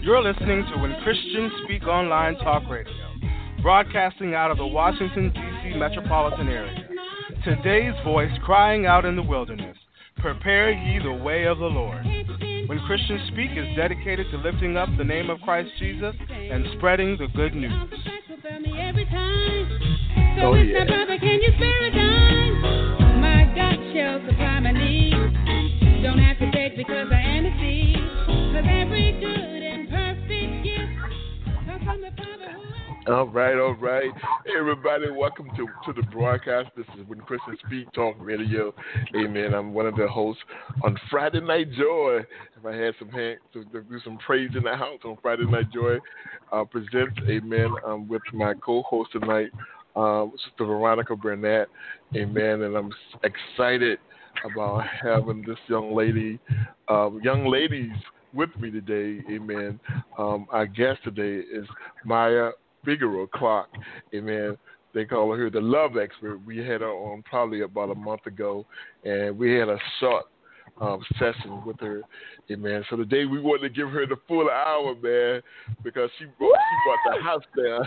You're listening to When Christians Speak Online Talk Radio, broadcasting out of the Washington, D.C. metropolitan area. Today's voice crying out in the wilderness, prepare ye the way of the Lord. When Christians Speak is dedicated to lifting up the name of Christ Jesus and spreading the good news. Oh, yeah. Can you spare a dime? My God shall supply my needs. Don't have to beg because I am a seed. Cause every good and perfect gift comes from the Father who... All right. Hey, everybody, welcome to the broadcast. This is When Christians Speak Talk Radio. Amen. I'm one of the hosts on Friday Night Joy. If I had some hands to do some praise in the house on Friday Night Joy, presents, amen, with my co-host tonight, Sister Veronica Burnett. Amen. And I'm excited about having this young ladies with me today. Amen. Our guest today is Maya Figueroa Clark. Amen. They call her the love expert. We had her on probably about a month ago, and we had a short session with her. Amen. So today we wanted to give her the full hour, man, because she brought the house down.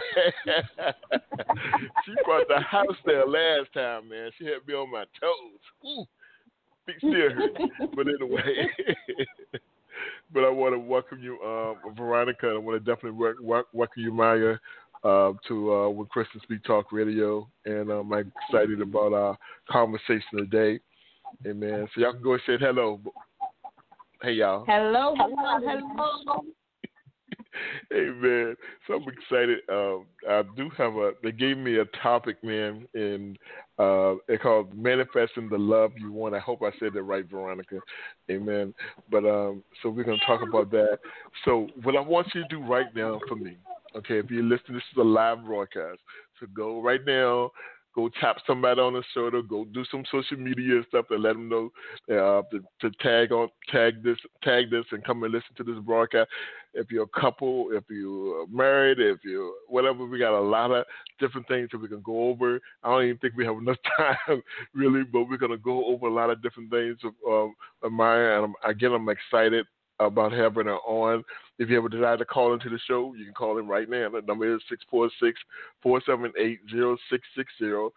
She brought the house down last time, man. She had me on my toes. Ooh. Still hurt. But anyway, but I want to welcome you, Veronica. I want to definitely welcome you, Maya, to When Christians Speak Talk Radio. And I'm excited about our conversation today. Amen. So y'all can go and say hello. Hey, y'all. Hello. Hey, man. So I'm excited. I do have they gave me a topic, man, and it's called Manifesting the Love You Want. I hope I said that right, Veronica. Amen. But so we're going to talk about that. So what I want you to do right now for me, okay, if you're listening, this is a live broadcast. So go right now. Go tap somebody on the shoulder. Go do some social media stuff and let them know to tag this, and come and listen to this broadcast. If you're a couple, if you're married, if you're whatever, we got a lot of different things that we can go over. I don't even think we have enough time really, but we're gonna go over a lot of different things of Maya. And I'm excited about having her on. If you ever desire to call into the show, you can call in right now. The number is 646-478-0660,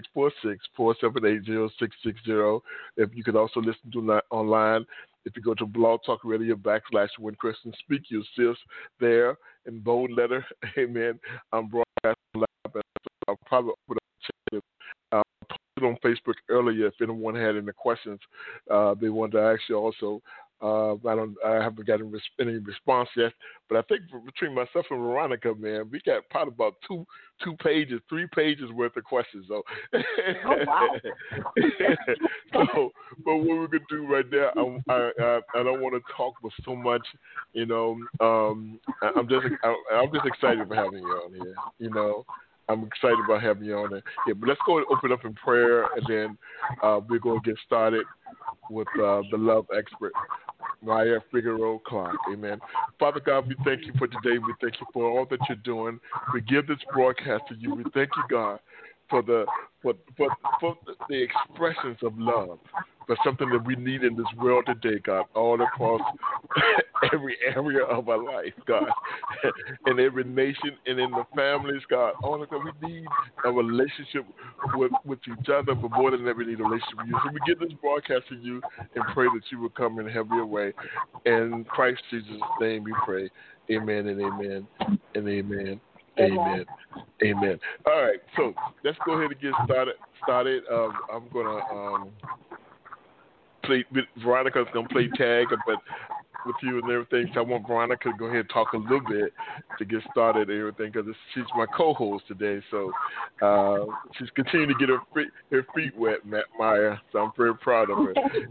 646-478-0660. If you can also listen to online, if you go to Blog Talk Radio / When Christians Speak, you'll see us there in bold letter. Amen. I'm broadcasting live, and I'll probably open up posted on Facebook earlier. If anyone had any questions they wanted to ask you also. I haven't gotten any response yet, but I think between myself and Veronica, man, we got probably about 3 pages worth of questions. So, oh, wow. So, but what we're gonna do right now, I don't want to talk with so much, you know. I'm just excited for having you on here, you know. I'm excited about having you on there. Yeah, but let's go and open up in prayer, and then we're going to get started with the love expert, Maya Figueroa Clark. Amen. Father God, we thank you for today. We thank you for all that you're doing. We give this broadcast to you. We thank you, God, for the expressions of love, for something that we need in this world today, God, all across every area of our life, God, in every nation and in the families, God. All of that, we need a relationship with each other, but more than ever, we need a relationship with you. So we give this broadcast to you and pray that you will come and have your way. In Christ Jesus' name we pray. Amen and amen and amen. Amen. Amen. All right, so let's go ahead and get started. I'm gonna play. Veronica's gonna play tag, but with you and everything. So I want Veronica to go ahead and talk a little bit to get started and everything, because she's my co-host today. So she's continuing to get her feet wet, Maya. So I'm very proud of her.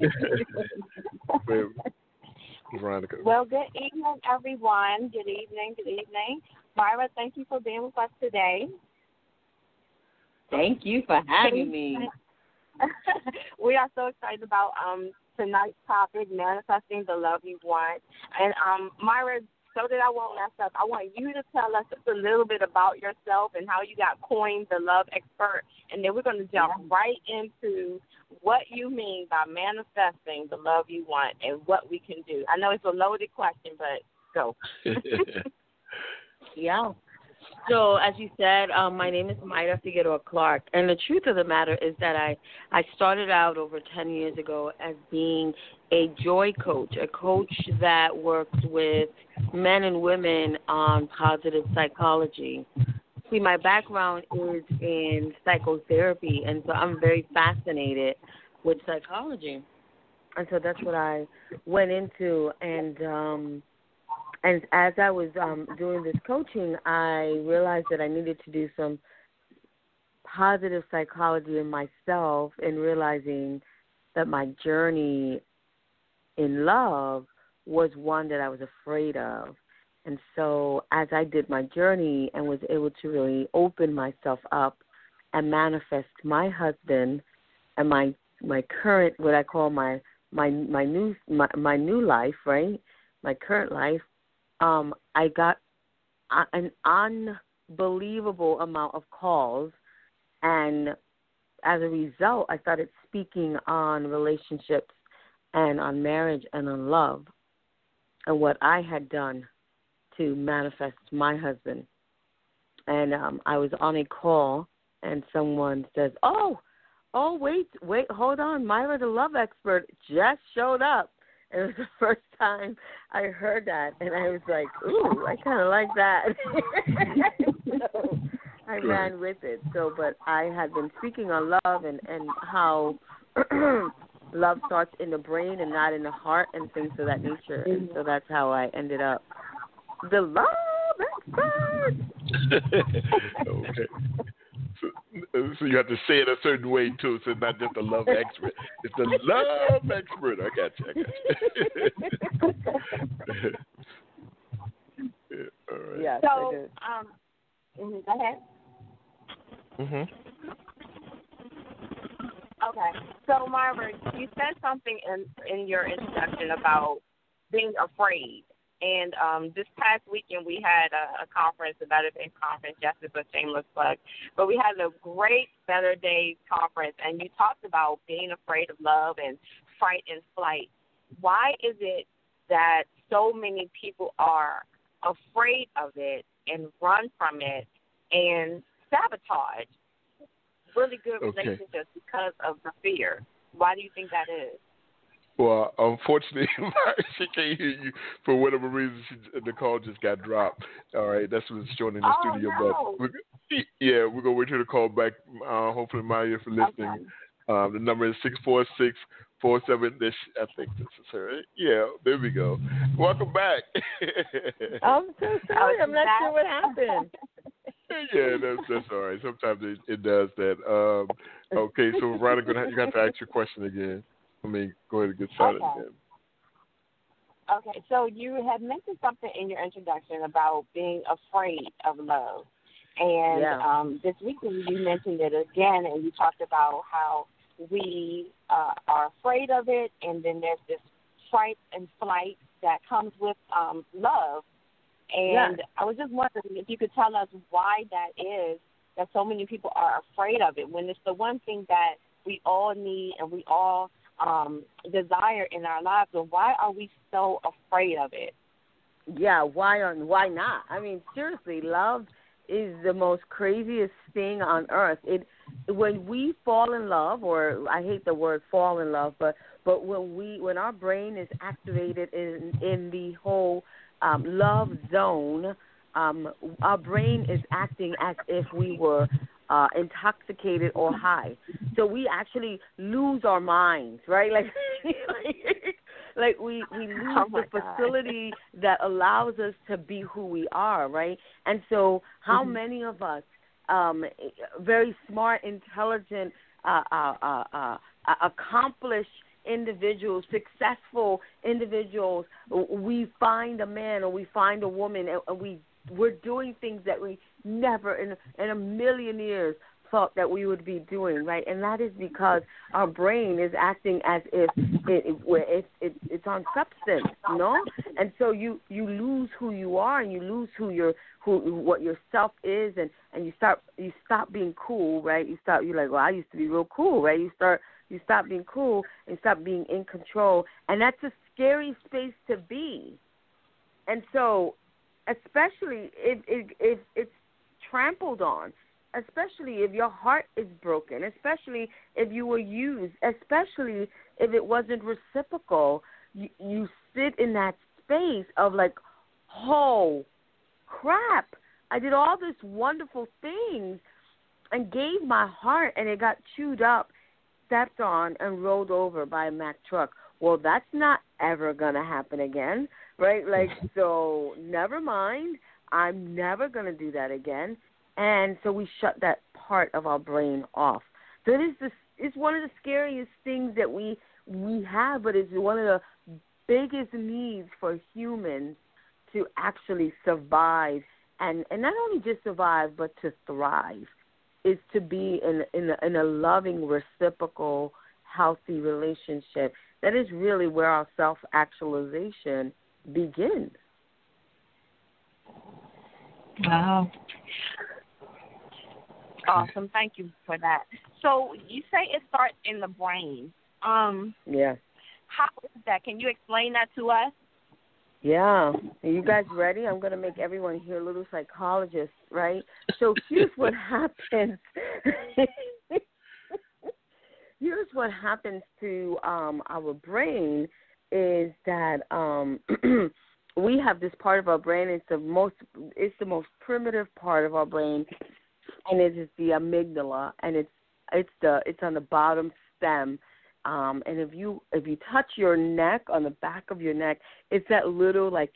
Veronica. Well, good evening, everyone. Good evening. Myra, thank you for being with us today. Thank you for having me. We are so excited about tonight's topic, manifesting the love you want. And Myra, so that I won't mess up, I want you to tell us just a little bit about yourself and how you got coined the love expert, and then we're going to jump right into what you mean by manifesting the love you want and what we can do. I know it's a loaded question, but Go. Yeah. So, as you said, my name is Mayra Figueroa Clark, and the truth of the matter is that I started out over 10 years ago as being a joy coach, a coach that works with men and women on positive psychology. See, my background is in psychotherapy, and so I'm very fascinated with psychology. And so that's what I went into, and as I was doing this coaching, I realized that I needed to do some positive psychology in myself, and realizing that my journey in love was one that I was afraid of. And so as I did my journey and was able to really open myself up and manifest my husband and my current, what I call my new life, right? My current life, I got an unbelievable amount of calls, and as a result, I started speaking on relationships and on marriage and on love and what I had done to manifest my husband. And I was on a call, and someone says, oh, wait, hold on, Mayra, the love expert, just showed up. And it was the first time I heard that, and I was like, ooh, I kind of like that. So I ran with it. So, but I had been speaking on love and how love starts in the brain and not in the heart and things of that nature. And so that's how I ended up the love expert. Okay. So you have to say it a certain way, too, so it's not just a love expert. It's a love expert. I got you. Yeah, all right. Yes, So, I did. Go ahead. Okay. So, Mayra, you said something in your introduction about being afraid. And this past weekend we had a conference, a Better Days conference, Jessica shameless plug. But we had a great Better Days conference, and you talked about being afraid of love and fight and flight. Why is it that so many people are afraid of it and run from it and sabotage really good relationships because of the fear? Why do you think that is? Well, unfortunately, she can't hear you for whatever reason. The call just got dropped. All right, that's what's showing in the studio. No. But we're gonna wait till the call back. Hopefully, Maya, for listening. Okay. The number is 646-47. I think this is her. Yeah, there we go. Welcome back. I'm so sorry. I'm not sure what happened. Yeah, that's all right. Sometimes it does that. Okay, so Veronica, you have to ask your question again. Go ahead and get started again. Okay, so you had mentioned something in your introduction about being afraid of love. And this weekend you mentioned it again, and you talked about how we are afraid of it, and then there's this fight and flight that comes with love. And I was just wondering if you could tell us why that is, that so many people are afraid of it, when it's the one thing that we all need and we all desire in our lives. So why are we so afraid of it? Yeah, why not? I mean, seriously, love is the most craziest thing on earth. When we fall in love, or I hate the word fall in love, but when our brain is activated in the whole love zone, our brain is acting as if we were intoxicated or high. So we actually lose our minds, right? Like we lose the facility that allows us to be who we are, right? And so how many of us, very smart, intelligent, accomplished individuals, successful individuals, we find a man or we find a woman and we're doing things that we never in a million years thought that we would be doing, right? And that is because our brain is acting as if it's on substance, you know? And so you lose who you are, and you lose what your self is, and you stop being cool, right? You're like, well, I used to be real cool, right? You stop being cool and stop being in control, and that's a scary space to be. And so, especially if it's trampled on, especially if your heart is broken, especially if you were used, especially if it wasn't reciprocal, you sit in that space of like, oh, crap, I did all this wonderful things and gave my heart, and it got chewed up, stepped on, and rolled over by a Mack truck. Well, that's not ever going to happen again, right? Like, so never mind. I'm never going to do that again. And so we shut that part of our brain off. So it's one of the scariest things that we have, but it's one of the biggest needs for humans to actually survive, and not only just survive, but to thrive, is to be in a loving, reciprocal, healthy relationship. That is really where our self-actualization begins. Wow. Awesome. Thank you for that. So you say it starts in the brain. Yeah. How is that? Can you explain that to us? Yeah. Are you guys ready? I'm going to make everyone here a little psychologist, right? So here's what happens. Here's what happens to our brain is that we have this part of our brain. It's the most primitive part of our brain, and it is the amygdala, and it's on the bottom stem. And if you touch your neck, on the back of your neck, it's that little like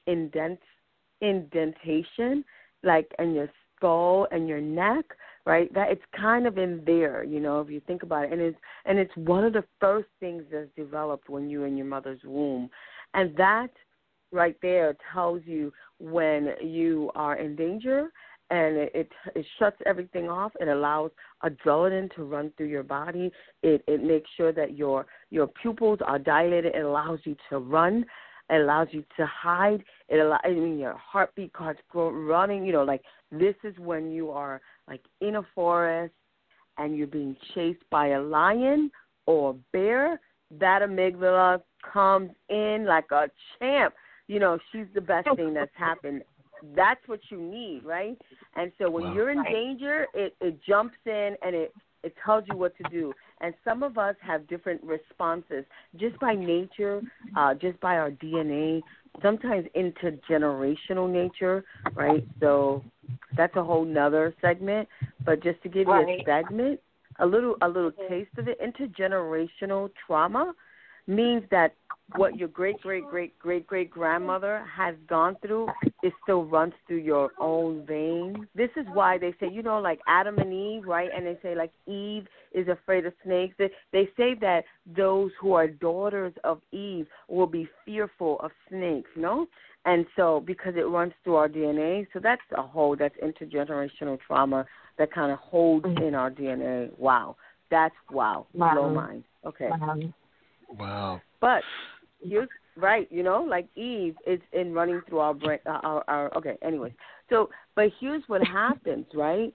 indentation, like in your skull and your neck, right? That it's kind of in there, if you think about it. And it's one of the first things that's developed when you're in your mother's womb. And that right there tells you when you are in danger, and it shuts everything off. It allows adrenaline to run through your body. It makes sure that your pupils are dilated. It allows you to run. It allows you to hide. Your heartbeat starts running. Like this is when you are like in a forest and you're being chased by a lion or a bear. That amygdala comes in like a champ. She's the best thing that's happened. That's what you need, right? And so when you're in danger, it jumps in and it tells you what to do. And some of us have different responses just by nature, just by our DNA, sometimes intergenerational nature, right? So that's a whole nother segment. But just to give you a segment, a little taste of it, intergenerational trauma means that what your great-great-great-great-great-grandmother has gone through, it still runs through your own veins. This is why they say, like Adam and Eve, right? And they say, like, Eve is afraid of snakes. They say that those who are daughters of Eve will be fearful of snakes, And so because it runs through our DNA, so that's intergenerational trauma that kind of holds in our DNA. Wow. That's wow. Blow mind. Okay. Wow. But here's right, like Eve is in running through our brain. Okay. Anyways, but here's what happens, right?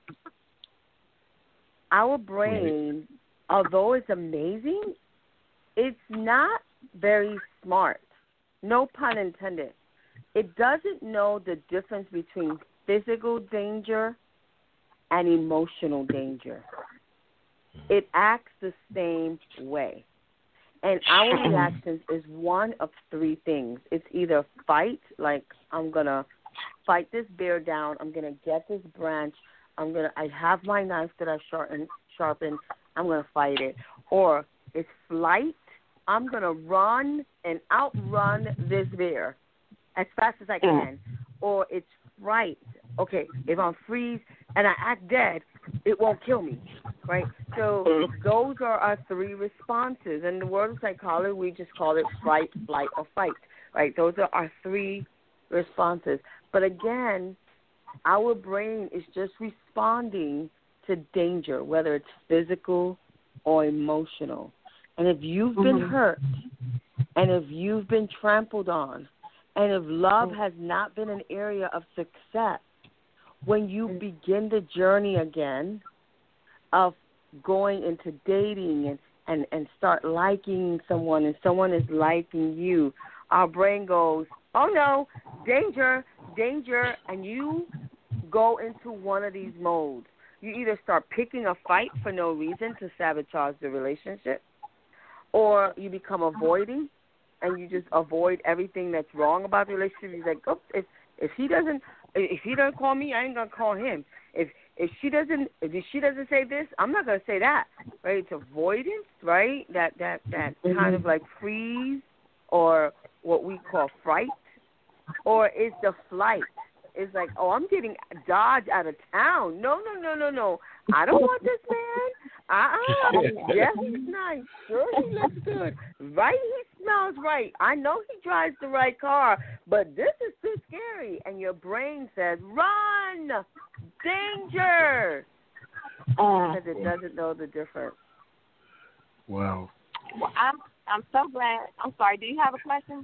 Our brain, although it's amazing, it's not very smart. No pun intended. It doesn't know the difference between physical danger and emotional danger. It acts the same way. And our reactions is one of three things. It's either fight, like I'm going to fight this bear down. I'm going to get this branch. I have my knife that I sharpened. I'm going to fight it. Or it's flight. I'm going to run and outrun this bear as fast as I can. Or it's fright. Okay, if I'm freeze and I act dead, it won't kill me, right? So those are our three responses. In the world of psychology, we just call it flight, flight, or fight, right? Those are our three responses. But again, our brain is just responding to danger, whether it's physical or emotional. And if you've been hurt, and if you've been trampled on, and if love has not been an area of success, when you begin the journey again of going into dating and start liking someone and someone is liking you, our brain goes, oh no, danger, danger, and you go into one of these modes. You either start picking a fight for no reason to sabotage the relationship, or you become avoiding, and you just avoid everything that's wrong about the relationship. You're like, oh, if he doesn't call me, I ain't gonna call him. If she doesn't say this, I'm not gonna say that. Right? It's avoidance, right? That kind of like freeze, or what we call fright, or it's the flight. It's like, oh, I'm getting Dodge out of town. No. I don't want this man. Yes, he's nice. Sure, he looks good. Right, he smells right. I know he drives the right car, but this is too scary. And your brain says, run, danger, because it doesn't know the difference. Wow. Well, I'm so glad. I'm sorry. Do you have a question,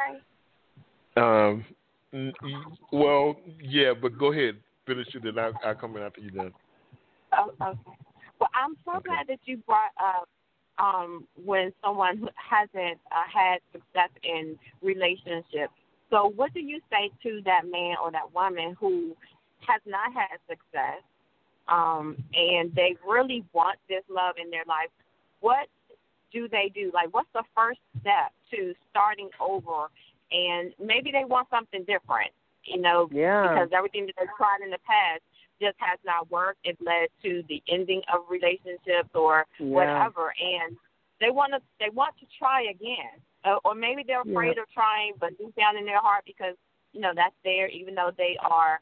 Ray? Well, yeah, but go ahead, finish it, and I'll come in after you're done. Oh, okay. Well, I'm so glad that you brought up when someone who hasn't had success in relationships. So what do you say to that man or that woman who has not had success and they really want this love in their life? What do they do? Like, what's the first step to starting over? And maybe they want something different, because everything that they've tried in the past just has not worked. It led to the ending of relationships or whatever, and they want to try again, or maybe they're afraid of trying, but deep down in their heart, because that's there, even though they are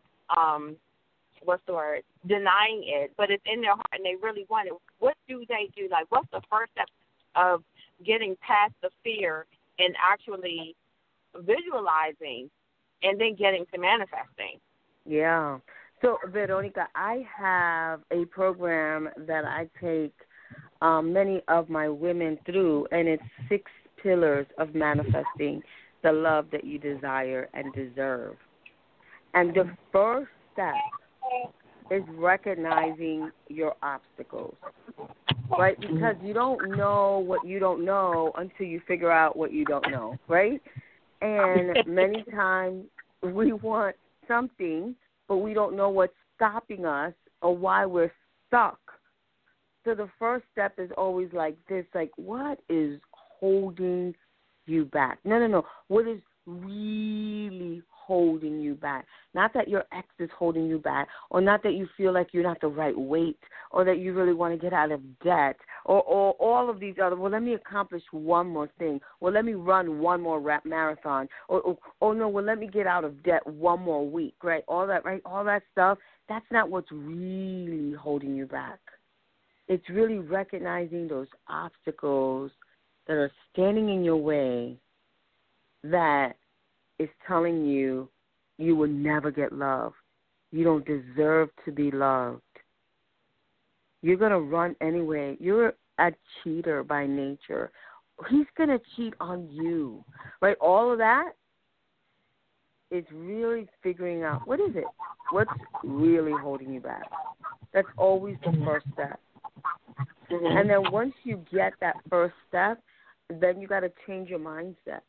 denying it, but it's in their heart and they really want it. What do they do? Like, what's the first step of getting past the fear and actually visualizing and then getting to manifesting? Yeah. So, Veronica, I have a program that I take many of my women through, and it's 6 pillars of manifesting the love that you desire and deserve. And the first step is recognizing your obstacles, right? Because you don't know what you don't know until you figure out what you don't know, right? And many times we want something, but we don't know what's stopping us or why we're stuck. So the first step is always like this, like, what is holding you back? No. What is really holding you back? Not that your ex is holding you back, or not that you feel like you're not the right weight, or that you really want to get out of debt, or all of these other, well, let me accomplish one more thing. Well, let me run one more marathon. Or no, well, let me get out of debt one more week, right? All that, right? All that stuff, that's not what's really holding you back. It's really recognizing those obstacles that are standing in your way that is telling you you will never get love. You don't deserve to be loved. You're going to run anyway. You're a cheater by nature. He's going to cheat on you, right? All of that is really figuring out, what is it? What's really holding you back? That's always the first step. And then once you get that first step, then you got to change your mindset.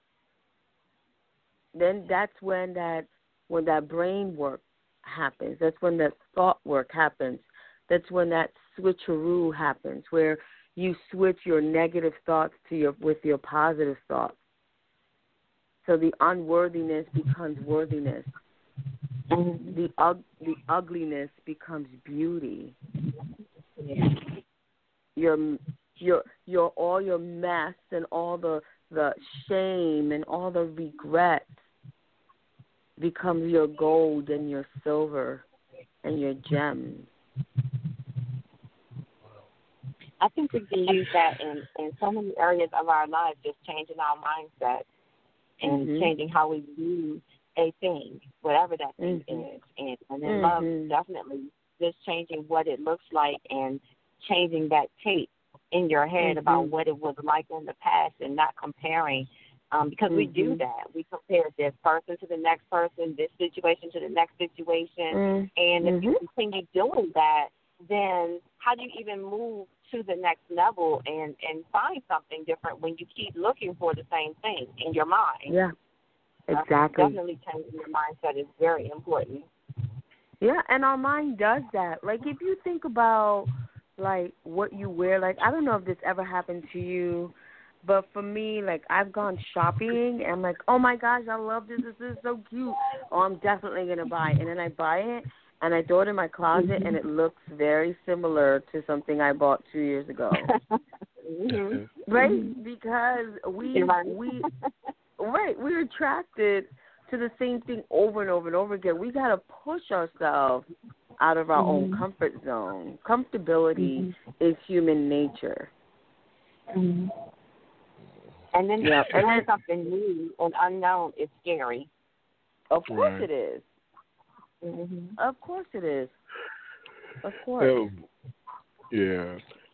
Then that's when that brain work happens. That's when that thought work happens. That's when that switcheroo happens, where you switch your negative thoughts with your positive thoughts. So the unworthiness becomes worthiness. The ugliness becomes beauty. Your all your mess and all the shame and all the regrets becomes your gold and your silver and your gems. I think we can use that in so many areas of our lives, just changing our mindset and changing how we view a thing, whatever that thing is. And then love, definitely just changing what it looks like and changing that tape in your head about what it was like in the past, and not comparing, because we do that. We compare this person to the next person, this situation to the next situation, and if you continue doing that, then how do you even move to the next level and find something different when you keep looking for the same thing in your mind? Yeah, Exactly. Definitely changing your mindset is very important. Yeah, and our mind does that. Like, if you think about, like, what you wear, like, I don't know if this ever happened to you, but for me, like, I've gone shopping, and I'm like, oh, my gosh, I love this. This is so cute. Oh, I'm definitely going to buy it. And then I buy it, and I throw it in my closet, and it looks very similar to something I bought 2 years ago. Right? Because we're attracted to the same thing over and over and over again. We got to push ourselves out of our own comfort zone. Comfortability is human nature. And then learn something new and unknown is scary. Of course it is. Of course it is. Of course. Yeah.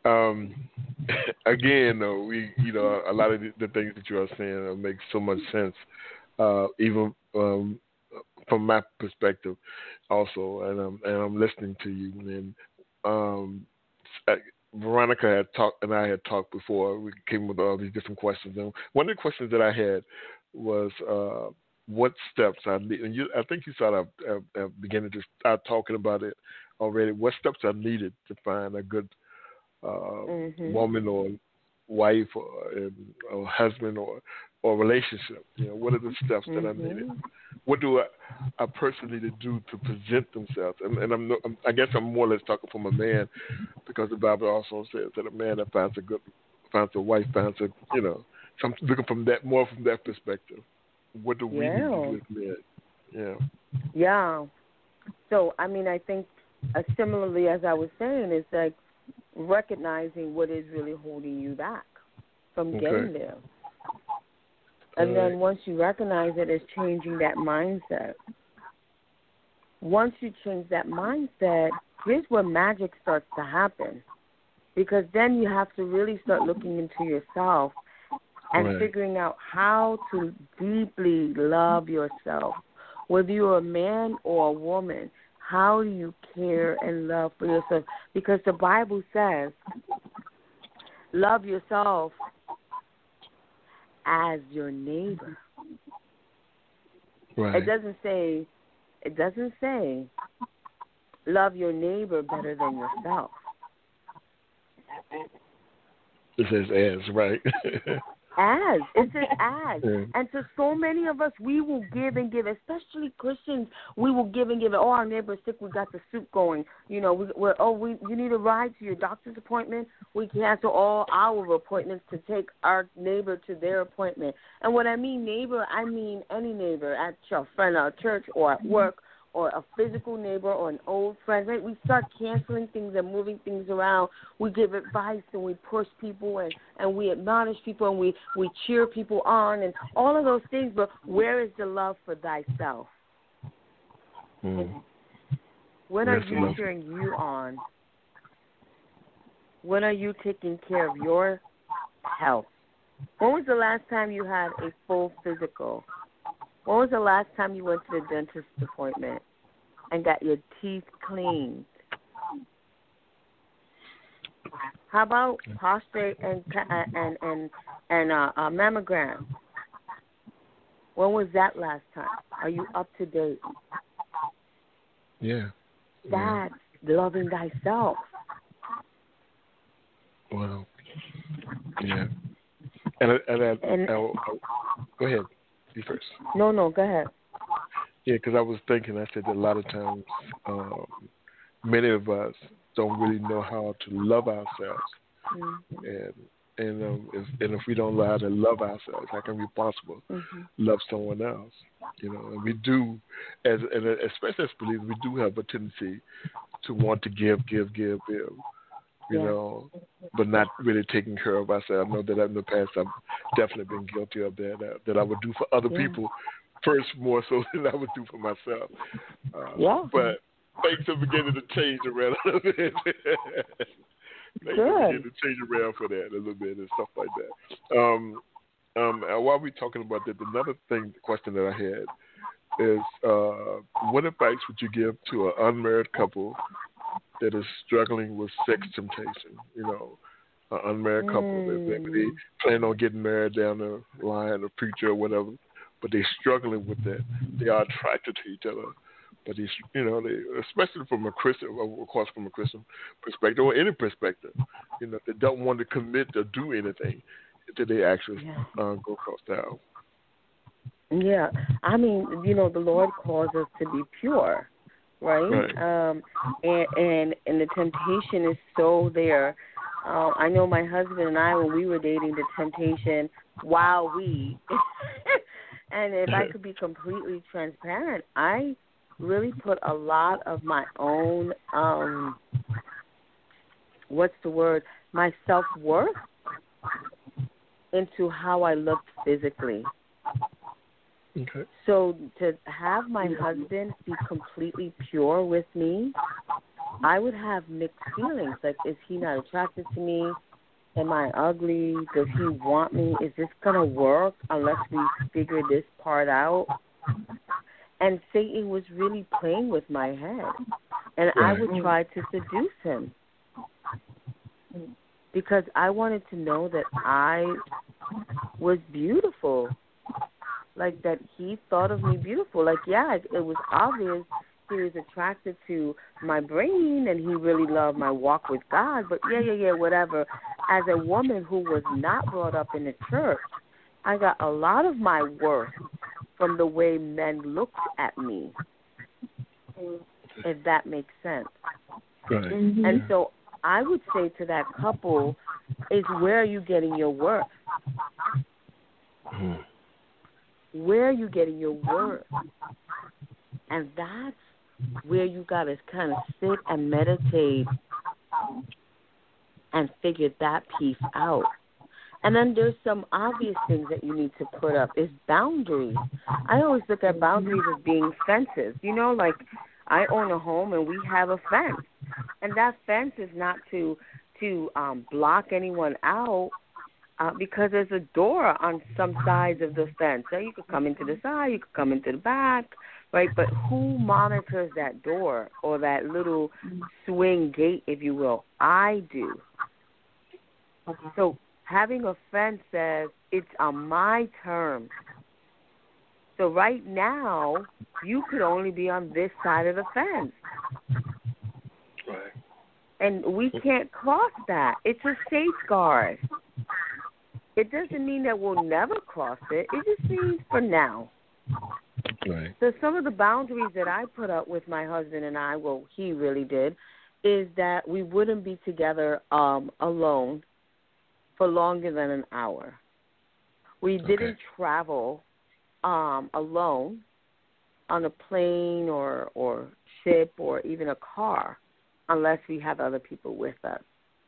Again, though, a lot of the things that you are saying make so much sense, even from my perspective, also. And I'm listening to you. And Veronica had talked, and I had talked before. We came with all these different questions, and one of the questions that I had was, what steps I need? And I think you sort of beginning to start talking about it already. What steps are needed to find a good woman or wife or husband or relationship? What are the steps that are needed? What do a person need to do to present themselves? And I guess I'm more or less talking from a man, because the Bible also says that a man that finds a wife finds a, so I'm looking from that perspective. What do we need to do as men? Yeah. So, I mean, I think similarly, as I was saying, it's like recognizing what is really holding you back from getting there. And then once you recognize it, it's changing that mindset. Once you change that mindset, here's where magic starts to happen. Because then you have to really start looking into yourself and figuring out how to deeply love yourself. Whether you're a man or a woman, how do you care and love for yourself? Because the Bible says, love yourself as your neighbor. Right. It doesn't say love your neighbor better than yourself. It says as, right? As. It says as. And to so many of us, we will give and give, especially Christians, we will give and give. Oh, our neighbor's sick, we got the soup going. You need a ride to your doctor's appointment. We cancel all our appointments to take our neighbor to their appointment. And when I mean neighbor, I mean any neighbor at your friend or church or at work, or a physical neighbor or an old friend, right? We start canceling things and moving things around. We give advice and we push people and we admonish people and we cheer people on and all of those things. But where is the love for thyself? When are you cheering you on? When are you taking care of your health? When was the last time you had a full physical? When was the last time you went to the dentist appointment and got your teeth cleaned? How about prostate and mammogram? When was that last time? Are you up to date? Yeah. That's loving thyself. Wow. Yeah. And go ahead. You first. No, go ahead. Yeah, because I was thinking, I said that a lot of times many of us don't really know how to love ourselves. And if we don't know how to love ourselves, how can we possibly love someone else? And we do, especially as believers, we do have a tendency to want to give, but not really taking care of ourselves. I know that in the past I've definitely been guilty of that I would do for other people first more so than I would do for myself. But things are beginning to change around a little bit. Things are beginning to change around for that a little bit and stuff like that. While we're talking about that, another question that I had is, what advice would you give to an unmarried couple that is struggling with sex temptation? An unmarried couple that maybe they plan on getting married down the line, a preacher or whatever. but they're struggling with that. They are attracted to each other, but they, especially from a Christian, of course, from a Christian perspective or any perspective, they don't want to commit or do anything until they actually go across the aisle. Yeah, I mean, the Lord calls us to be pure, right? And the temptation is so there. I know my husband and I, when we were dating, the temptation, and if I could be completely transparent, I really put a lot of my own, my self-worth into how I looked physically. Okay. So to have my husband be completely pure with me, I would have mixed feelings. Like, is he not attracted to me? Am I ugly? Does he want me? Is this going to work unless we figure this part out? And Satan was really playing with my head. And I would try to seduce him because I wanted to know that I was beautiful. Like, that he thought of me beautiful. Like, it was obvious he was attracted to my brain and he really loved my walk with God. But, whatever. As a woman who was not brought up in the church, I got a lot of my worth from the way men looked at me, if that makes sense. Right. And so I would say to that couple, is where are you getting your worth? Where are you getting your worth? And that's where you got to kind of sit and meditate and figure that piece out. And then there's some obvious things that you need to put up is boundaries. I always look at boundaries as being fences. Like, I own a home and we have a fence. And that fence is not to block anyone out. Because there's a door on some sides of the fence. So you could come into the side, you could come into the back, right? But who monitors that door or that little swing gate, if you will? I do. So having a fence says it's on my terms. So right now, you could only be on this side of the fence. Right. And we can't cross that. It's a safeguard. It doesn't mean that we'll never cross it. It just means for now. Right. So some of the boundaries that I put up with my husband and I, well, he really did, is that we wouldn't be together alone for longer than an hour. We didn't travel alone on a plane or ship or even a car unless we have other people with us.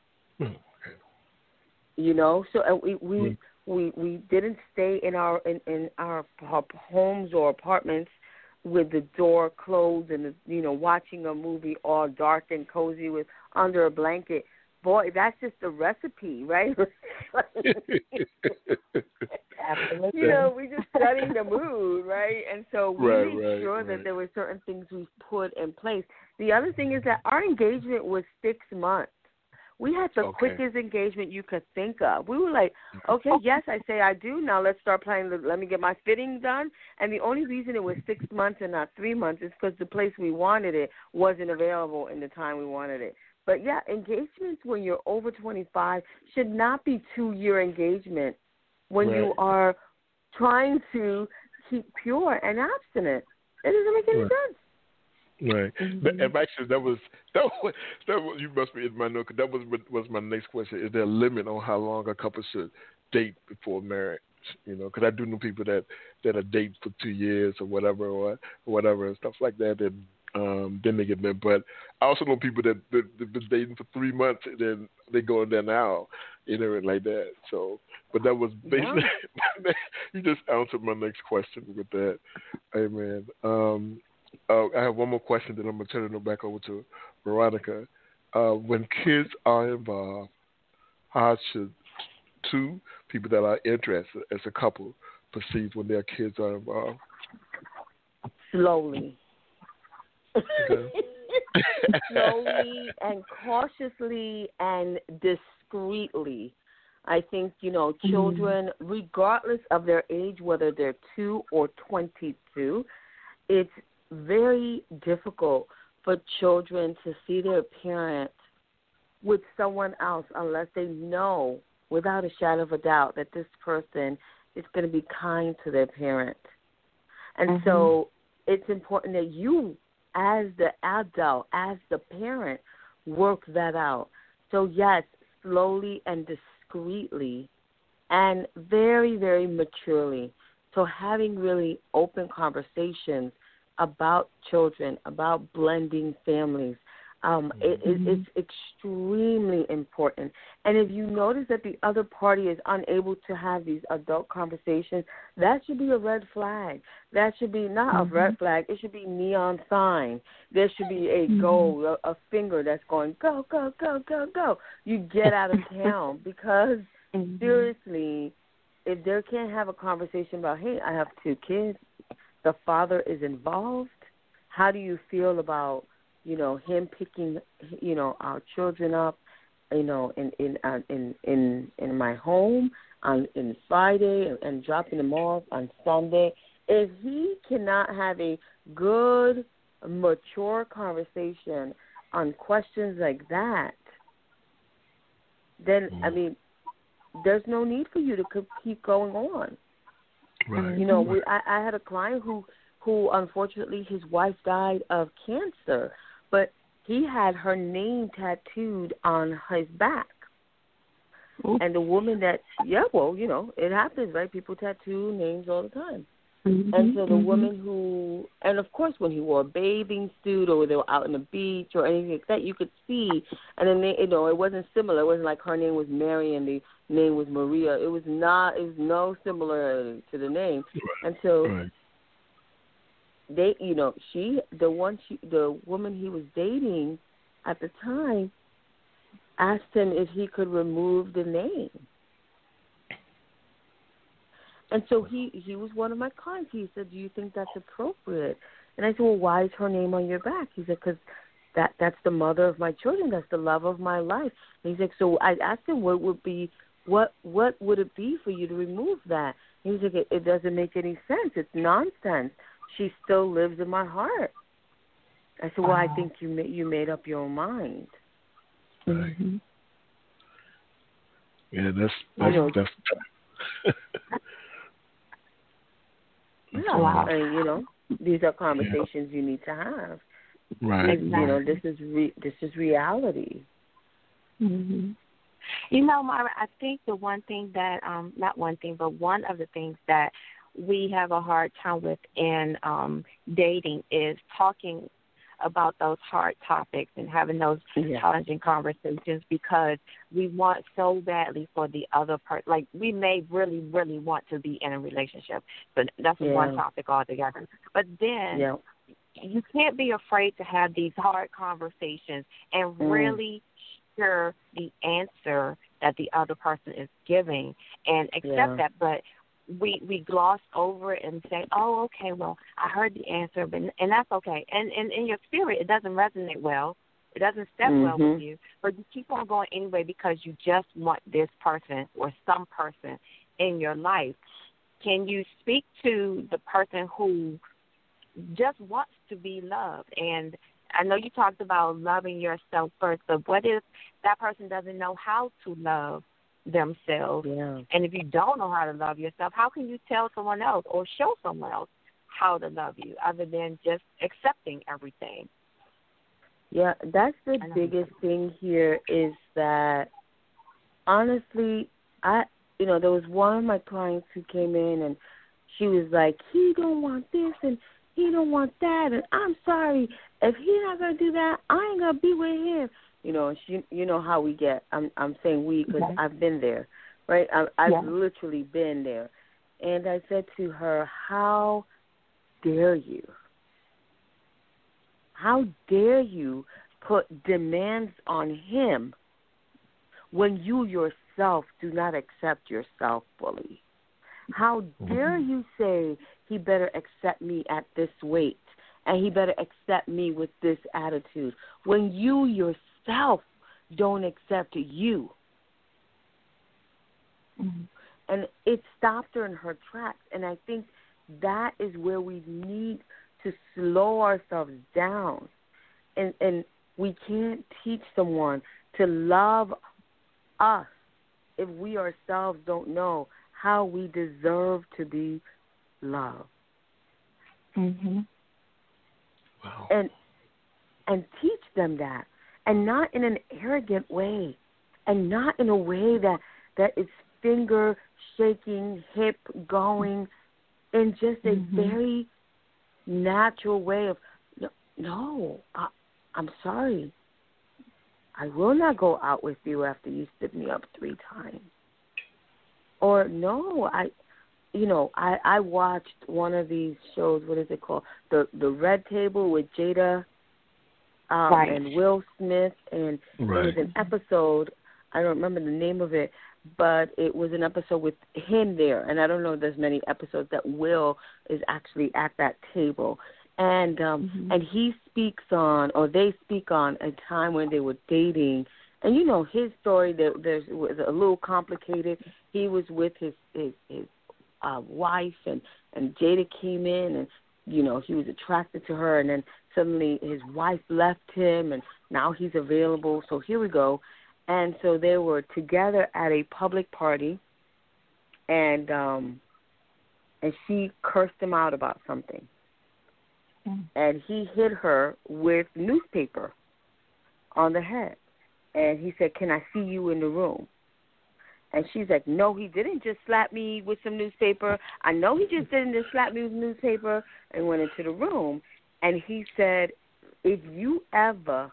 So we didn't stay in our homes or apartments with the door closed and watching a movie all dark and cozy with under a blanket. Boy, that's just a recipe, right? Absolutely. We just studying the mood, right? And so we made sure that there were certain things we put in place. The other thing is that our engagement was 6 months. We had the quickest engagement you could think of. We were like, okay, yes, I say I do. Now let's start planning. Let me get my fitting done. And the only reason it was 6 months and not 3 months is because the place we wanted it wasn't available in the time we wanted it. But, yeah, engagements when you're over 25 should not be 2-year engagement when you are trying to keep pure and abstinent. It doesn't make any sense. Right. And actually, that was you must be in my note. That was my next question. Is there a limit on how long a couple should date before marriage? Because I do know people that are dating for 2 years or whatever and stuff like that, and then they get married. But I also know people that they've been dating for 3 months and then they go in there now, like that. So, but that was basically you just answered my next question with that. Amen. I have one more question, then I'm going to turn it back over to Veronica. When kids are involved, how should two people that are interested as a couple proceed when their kids are involved? Slowly. Slowly and cautiously and discreetly. I think, children, regardless of their age, whether they're 2 or 22, it's very difficult for children to see their parent with someone else unless they know without a shadow of a doubt that this person is going to be kind to their parent. And so it's important that you, as the adult, as the parent, work that out. So, yes, slowly and discreetly and very, very maturely. So having really open conversations about children, about blending families, it's extremely important. And if you notice that the other party is unable to have these adult conversations, that should be a red flag. That should be not a red flag. It should be neon sign. There should be a goal, a finger that's going, go, go, go, go, go. You get out of town because, seriously, if they can't have a conversation about, hey, I have 2 kids, the father is involved, how do you feel about him picking, our children up, in my home in Friday and dropping them off on Sunday? If he cannot have a good, mature conversation on questions like that, then there's no need for you to keep going on. Right. I had a client who unfortunately his wife died of cancer, but he had her name tattooed on his back. Oops. And the woman it happens, right? People tattoo names all the time. And so the woman and of course when he wore a bathing suit or they were out on the beach or anything like that, you could see, and then it wasn't similar. It wasn't like her name was Mary and the name was Maria. It was no similar to the name. Right. And so right. the woman he was dating at the time asked him if he could remove the name. And so he was one of my clients. He said, do you think that's appropriate? And I said, well, why is her name on your back? He said, because that's the mother of my children. That's the love of my life. And he's like, so I asked him, what would it be for you to remove that? He was like, it doesn't make any sense. It's nonsense. She still lives in my heart. I said, well, I think you made up your own mind. Right. Yeah, that's wow. And, these are conversations you need to have. Right. And, this is reality. Myra, I think the one thing that, not one thing, but one of the things that we have a hard time with in dating is talking about those hard topics and having those challenging conversations, because we want so badly for the other person. Like, we may really, really want to be in a relationship, but that's one topic altogether. But then you can't be afraid to have these hard conversations and really hear the answer that the other person is giving and accept that. But we gloss over it and say, oh, okay, well, I heard the answer, and that's okay. And in your spirit, it doesn't resonate well. It doesn't step well with you. But you keep on going anyway because you just want this person or some person in your life. Can you speak to the person who just wants to be loved? And I know you talked about loving yourself first, but what if that person doesn't know how to love themselves? And if you don't know how to love yourself, how can you tell someone else or show someone else how to love you other than just accepting everything? Yeah, that's the biggest thing here is that, honestly, there was one of my clients who came in and she was like, he don't want this and he don't want that, and I'm sorry, if he's not going to do that, I ain't going to be with him. You know how we get. I'm saying we because I've been there, right? I've literally been there. And I said to her, how dare you? How dare you put demands on him when you yourself do not accept yourself fully? How dare you say he better accept me at this weight and he better accept me with this attitude when you yourself don't accept you? Mm-hmm. And it stopped her in her tracks. And I think that is where we need to slow ourselves down. And we can't teach someone to love us if we ourselves don't know how we deserve to be loved. Mm-hmm. Wow. And teach them that, and not in an arrogant way, and not in a way that is finger shaking, hip going, in just a very natural way of, no, I'm sorry. I will not go out with you after you stood me up 3 times. Or no, I watched one of these shows. What is it called? The Red Table with Jada right. and Will Smith, and right. It was an episode. I don't remember the name of it, but it was an episode with him there. And I don't know if there's many episodes that Will is actually at that table. And and he speaks on, or they speak on, a time when they were dating. And you know his story. Was a little complicated. He was with his wife, and Jada came in, and you know he was attracted to her, and then suddenly his wife left him, and now he's available. So here we go. And so they were together at a public party, and she cursed him out about something. And he hit her with newspaper on the head. And he said, "Can I see you in the room?" And she's like, "No, he didn't just slap me with some newspaper. I know he just didn't just slap me with newspaper," and went into the room. And he said, "If you ever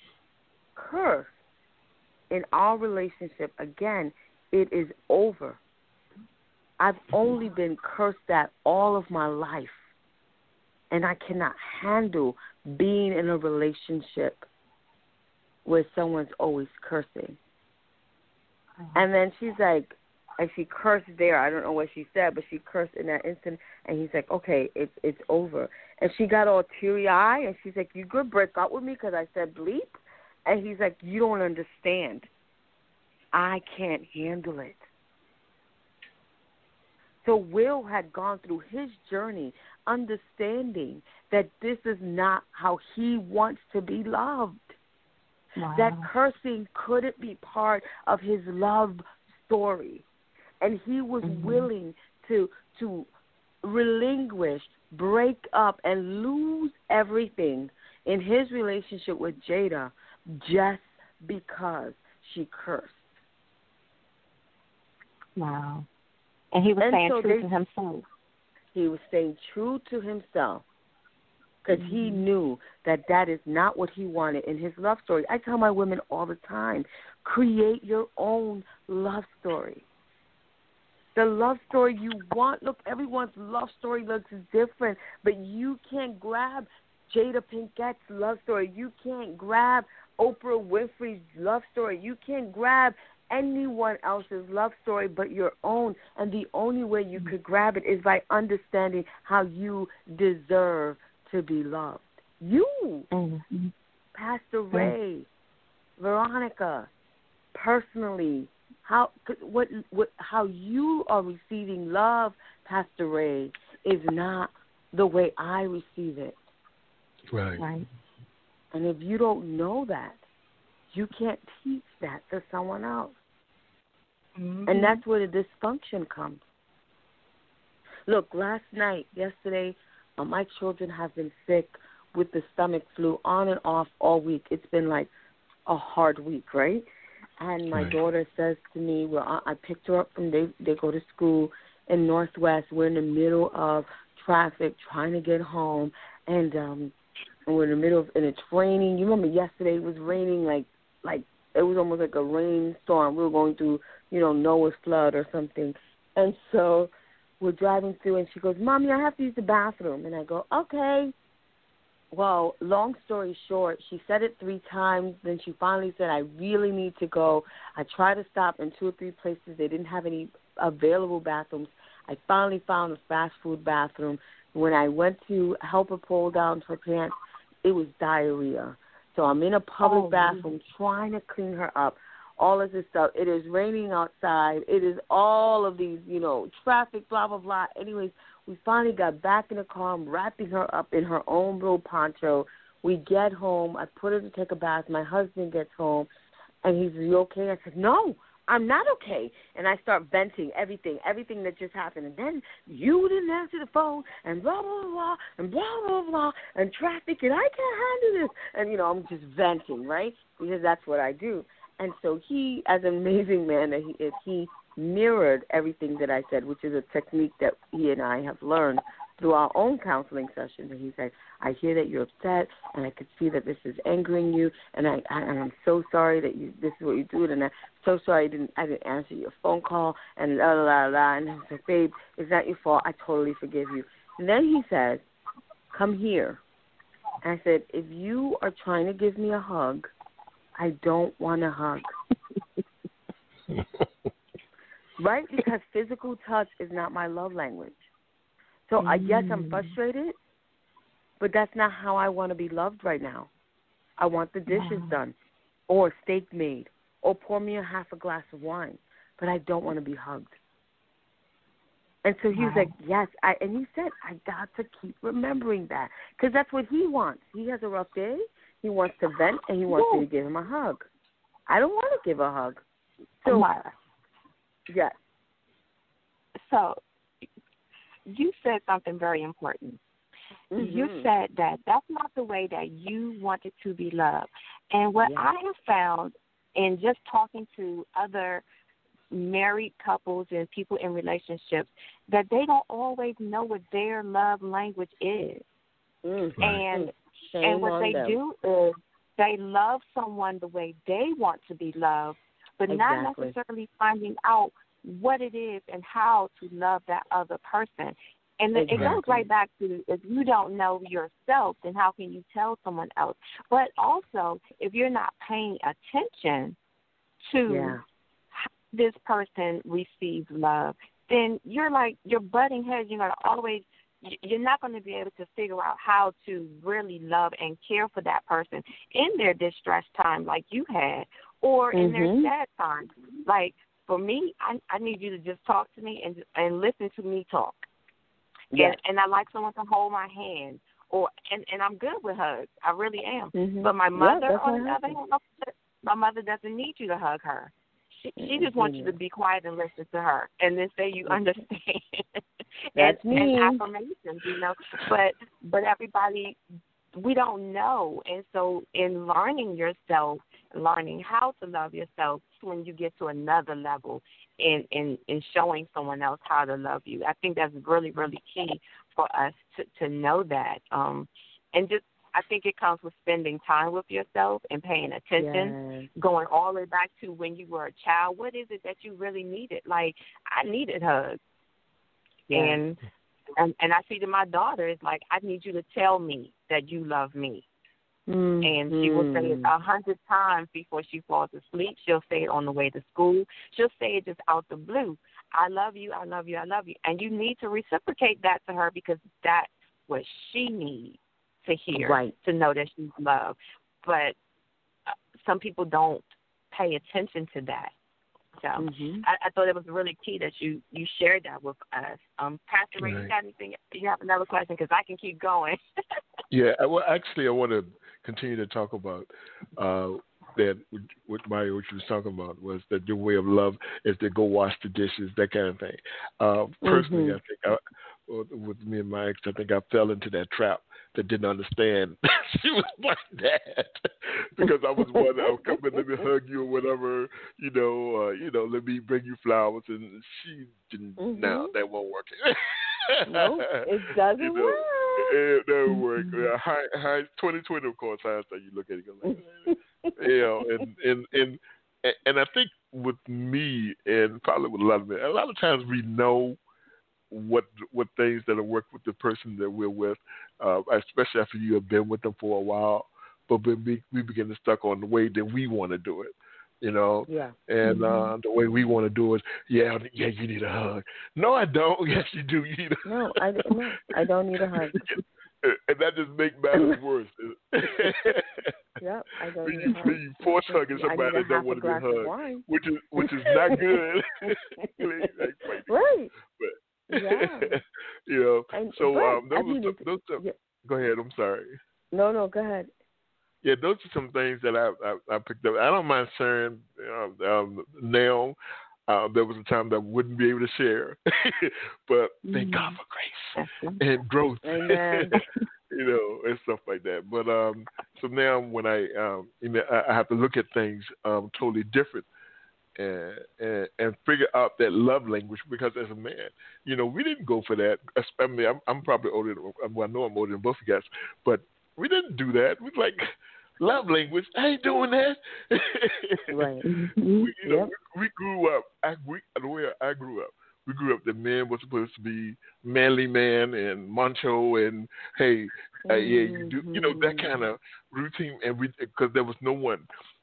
curse in our relationship again, it is over. I've only been cursed at all of my life. And I cannot handle being in a relationship where someone's always cursing." And then she's like, and she cursed there. I don't know what she said, but she cursed in that instant. And he's like, "Okay, it's over." And she got all teary-eyed, and she's like, "You could break up with me because I said bleep?" And he's like, "You don't understand. I can't handle it." So Will had gone through his journey understanding that this is not how he wants to be loved. Wow. That cursing couldn't be part of his love story. And he was willing to relinquish, break up, and lose everything in his relationship with Jada just because she cursed. Wow. And he was staying true to himself. He was staying true to himself because he knew that is not what he wanted in his love story. I tell my women all the time, create your own love story. The love story you want, look, everyone's love story looks different, but you can't grab Jada Pinkett's love story. You can't grab Oprah Winfrey's love story. You can't grab anyone else's love story but your own. And the only way you could grab it is by understanding how you deserve to be loved. You, Pastor Ray, Veronica, personally, how you are receiving love, Pastor Ray, is not the way I receive it. Right. And if you don't know that, you can't teach that to someone else. And that's where the dysfunction comes. Look, yesterday, my children have been sick with the stomach flu on and off all week. It's been like a hard week, right? And my daughter says to me, I picked her up from, they go to school in Northwest. We're in the middle of traffic trying to get home. And we're in the middle of, and it's raining. You remember yesterday it was raining like it was almost like a rainstorm. We were going through, Noah's flood or something. And so we're driving through, and she goes, "Mommy, I have to use the bathroom." And I go, "Okay." Well, long story short, she said it 3 times. Then she finally said, "I really need to go." I tried to stop in 2 or 3 places. They didn't have any available bathrooms. I finally found a fast food bathroom. When I went to help her pull down her pants, it was diarrhea. So I'm in a public bathroom trying to clean her up. all of this stuff. It is raining outside. It is all of these, traffic, blah, blah, blah. Anyways, we finally got back in the car. I'm wrapping her up in her own little poncho. We get home. I put her to take a bath. My husband gets home, and he's, "Are you okay?" I said, "No, I'm not okay." And I start venting everything that just happened. And then you didn't answer the phone, and blah, blah, blah, and blah, blah, blah, and traffic, and I can't handle this. And, I'm just venting, right? Because that's what I do. And so he, as an amazing man that he is, he mirrored everything that I said, which is a technique that he and I have learned through our own counseling sessions. And he said, "I hear that you're upset, and I could see that this is angering you, and I'm so sorry that this is what you do, and I'm so sorry I didn't answer your phone call, and la la la la." And I said, "Babe, it's not your fault. I totally forgive you." And then he said, "Come here." And I said, "If you are trying to give me a hug, I don't want a hug." Right? Because physical touch is not my love language. So I guess I'm frustrated, but that's not how I want to be loved right now. I want the dishes done, or steak made, or pour me half a glass of wine, but I don't want to be hugged. And so he was like, "Yes," and he said, "I got to keep remembering that," because that's what he wants. He has a rough day. He wants to vent, and he wants me to give him a hug. I don't want to give a hug. So, yes. So you said something very important. Mm-hmm. You said that that's not the way that you wanted to be loved. And what I have found in just talking to other married couples and people in relationships, that they don't always know what their love language is. Mm-hmm. And what they do is they love someone the way they want to be loved, but not necessarily finding out what it is and how to love that other person. And it goes right back to, if you don't know yourself, then how can you tell someone else? But also, if you're not paying attention to how this person receives love, then you're butting heads. You're not going to be able to figure out how to really love and care for that person in their distress time like you had, or in their sad time. Like, for me, I need you to just talk to me and listen to me talk. Yes. And I like someone to hold my hand, and I'm good with hugs. I really am. Mm-hmm. But my mother, on the other hand, my mother doesn't need you to hug her. She just wants you to be quiet and listen to her, and then say you understand. That's me. And affirmations, But everybody, we don't know, and so in learning yourself, learning how to love yourself, when you get to another level in showing someone else how to love you. I think that's really, really key for us to know that. And just, I think it comes with spending time with yourself and paying attention, going all the way back to when you were a child. What is it that you really needed? Like, I needed hugs. And I see to my daughter, it's like, I need you to tell me that you love me. Mm-hmm. And she will say it 100 times before she falls asleep. She'll say it on the way to school. She'll say it just out the blue. I love you, I love you, I love you. And you need to reciprocate that to her, because that's what she needs to hear, to know that she's loved. But some people don't pay attention to that. So I thought it was really key that you shared that with us. Pastor Ray, you got anything? You have another question? Because I can keep going. Well, actually, I want to continue to talk about that. What Maya, what you was talking about was that your way of love is to go wash the dishes, that kind of thing. Personally, I think with me and my ex, I think I fell into that trap that didn't understand she was my dad, because I was one that would come and let me hug you or whatever, let me bring you flowers, and she didn't. Now that won't work. No, it doesn't work. It doesn't work. 2020, of course, how you look at it, and I think with me, and probably with a lot of times we know what things that'll work with the person that we're with, especially after you have been with them for a while. But we begin to stuck on the way that we want to do it, and the way we want to do it. Yeah, you need a hug. No, I don't. Yes, you do. You need a hug. I don't need a hug. And that just makes matters worse. Yep, I go to when the you force hugging somebody that don't want to be hugged, which is not good. Right. But Yeah. you know, And, so those yeah. Go ahead. I'm sorry. No, go ahead. Yeah, those are some things that I picked up. I don't mind sharing now. There was a time that I wouldn't be able to share, but thank God for grace and growth, Amen. you know, and stuff like that. But so now when I have to look at things totally different and figure out that love language, because as a man, you know, we didn't go for that. I mean, I'm probably older. Well, I know I'm older than both of you guys, but we didn't do that. We like love language. I ain't doing that. Right. We grew up. The way I grew up, we grew up that men was supposed to be manly man and macho and hey, yeah, you do, you know, that kind of routine. And because there was no one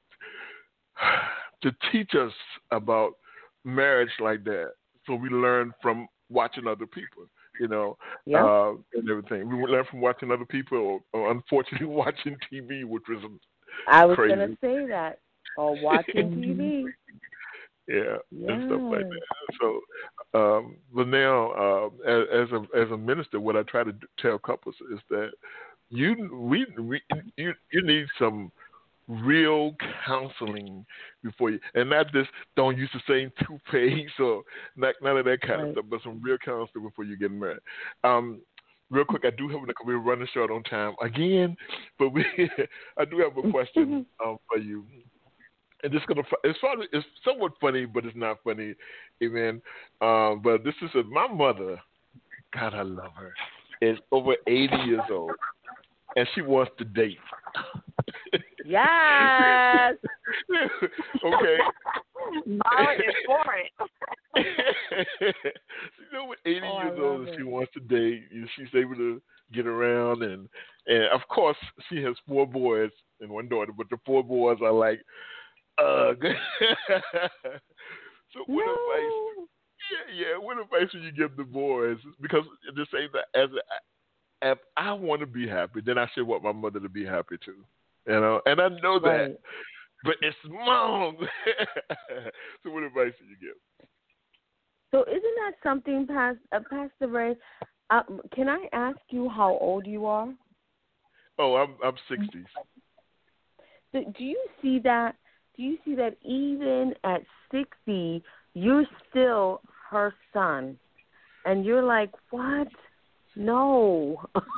to teach us about marriage like that, so we learned from watching other people. You know, and everything. We learned from watching other people, or unfortunately watching TV, which was I was crazy. going to say that, or watching TV. Yeah, and stuff like that. So, but now, as a minister, what I try to tell couples is that you need some real counseling before you, and not just don't use the same toothpaste or none of that kind of stuff, but some real counseling before you get married. Real quick, I do have we're running short on time again, but I do have a question for you, and it's somewhat funny, but it's not funny, amen. But this is my mother. God, I love her. Is over 80 years old, and she wants to date. Yes. Okay. Mara is for it. She's over 80 years old and she wants to date. She's able to get around, and of course she has 4 boys and 1 daughter, but the 4 boys are like, ugh. So what advice? Yeah. What advice would you give the boys? Because the same that if I want to be happy, then I should want my mother to be happy too. You know, and I know that, but it's mom. So what advice do you give? So isn't that something, Pastor Ray? Can I ask you how old you are? Oh, I'm 60s. So do you see that? Do you see that even at 60, you're still her son, and you're like, what? No.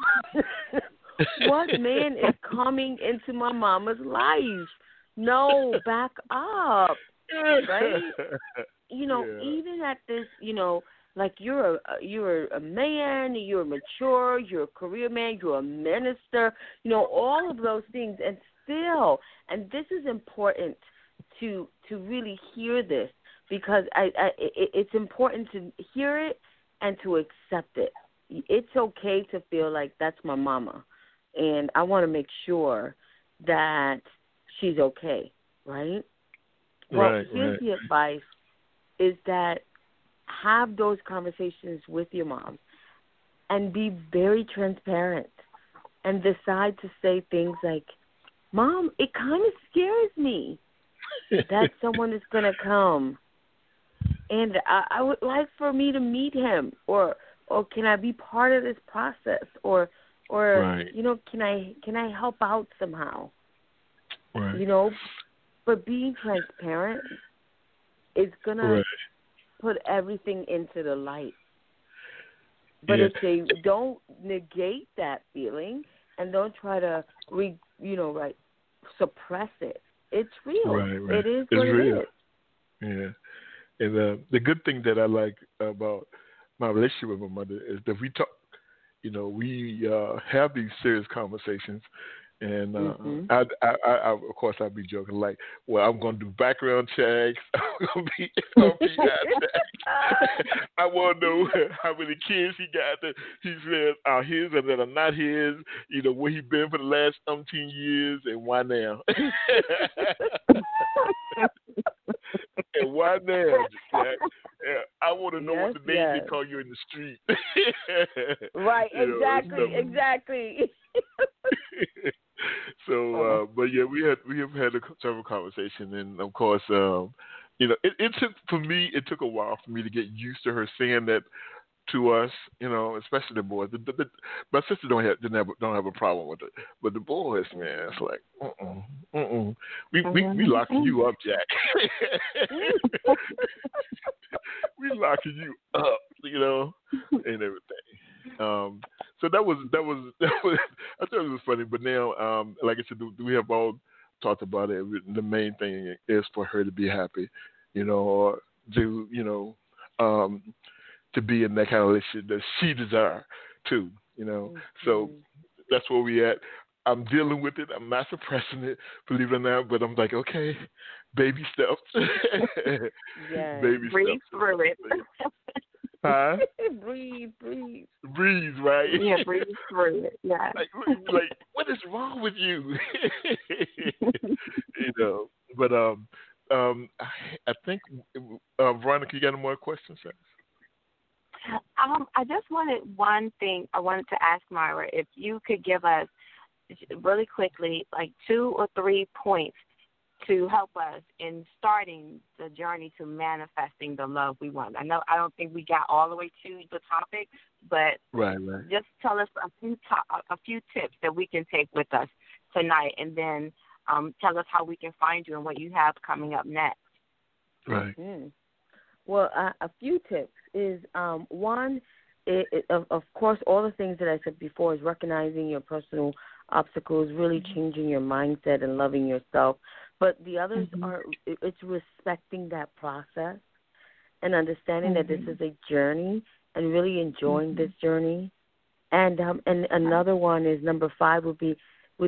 What man is coming into my mama's life? No, back up, right? You know, even at this, you know, like you're a man, you're mature, you're a career man, you're a minister, you know, all of those things, and still, and this is important to really hear this, because it's important to hear it and to accept it. It's okay to feel like that's my mama, and I want to make sure that she's okay, right? Well, here's the advice, is that have those conversations with your mom and be very transparent and decide to say things like, Mom, it kind of scares me that someone is going to come, and I would like for me to meet him, or can I be part of this process, or you know, can I help out somehow? Right. You know, but being transparent is gonna put everything into the light. But if they don't negate that feeling and don't try to suppress it, it's real. Right. It is what it is. Yeah. And the good thing that I like about my relationship with my mother is that we talk. You know, we have these serious conversations, and I, of course, I'd be joking like, well, I'm going to do background checks. I'm going to be I want to know how many kids he got that he said are his and that are not his. You know, where he been for the last 17 years and why now. And why now, Jack? I want to know what the name they call you in the street. Right, exactly. But yeah, we have had several conversations, and of course, it took for me. It took a while for me to get used to her saying that to us, especially the boys. My sister don't have a problem with it, but the boys, man, it's like, we locking you up, Jack. We locking you up, and everything. So that was I thought it was funny, but now, like I said, we have all talked about it. The main thing is for her to be happy, or to to be in that kind of relationship that she desires too, So that's where we at. I'm dealing with it. I'm not suppressing it, believe it or not, but I'm like, okay, baby steps. Yes. Baby Breathe steps. through it. Huh? Breathe. Breathe, right? Yeah, breathe through it. Yeah. Like, what is wrong with you? But I think Veronica, you got any more questions, sir? I just wanted one thing. I wanted to ask Myra if you could give us really quickly, like 2 or 3 points to help us in starting the journey to manifesting the love we want. I don't think we got all the way to the topic, but right. Just tell us a few tips that we can take with us tonight, and then tell us how we can find you and what you have coming up next. Right. Mm-hmm. Well, a few tips is one, of course, all the things that I said before is recognizing your personal obstacles, really changing your mindset and loving yourself. But the others are, it's respecting that process and understanding that this is a journey and really enjoying this journey. And another one is number 5 would be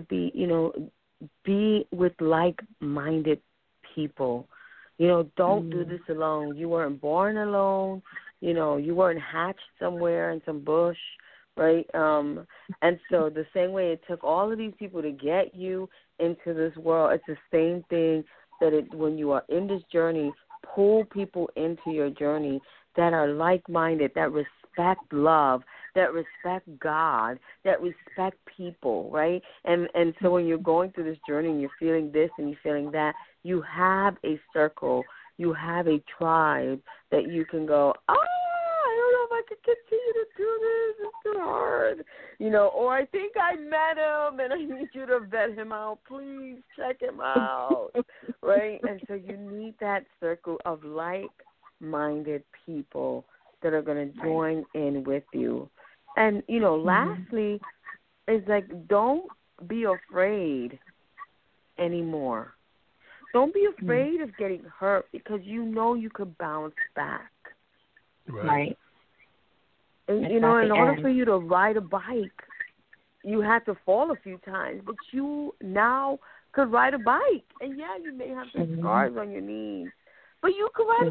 be with like-minded people. Don't do this alone. You weren't born alone. You weren't hatched somewhere in some bush, right? And so the same way it took all of these people to get you into this world, it's the same thing that when you are in this journey, pull people into your journey that are like-minded, that respect love, that respect God, that respect people, right? And so when you're going through this journey and you're feeling this and you're feeling that, you have a circle, you have a tribe that you can go, I don't know if I can continue to do this. It's too hard. Or I think I met him and I need you to vet him out. Please check him out, right? And so you need that circle of like-minded people that are going to join in with you. And, lastly, is like, don't be afraid anymore. Don't be afraid of getting hurt because you could bounce back. Right. And, in order for you to ride a bike, you had to fall a few times, but you now could ride a bike. And, yeah, you may have some scars on your knees, but you could ride a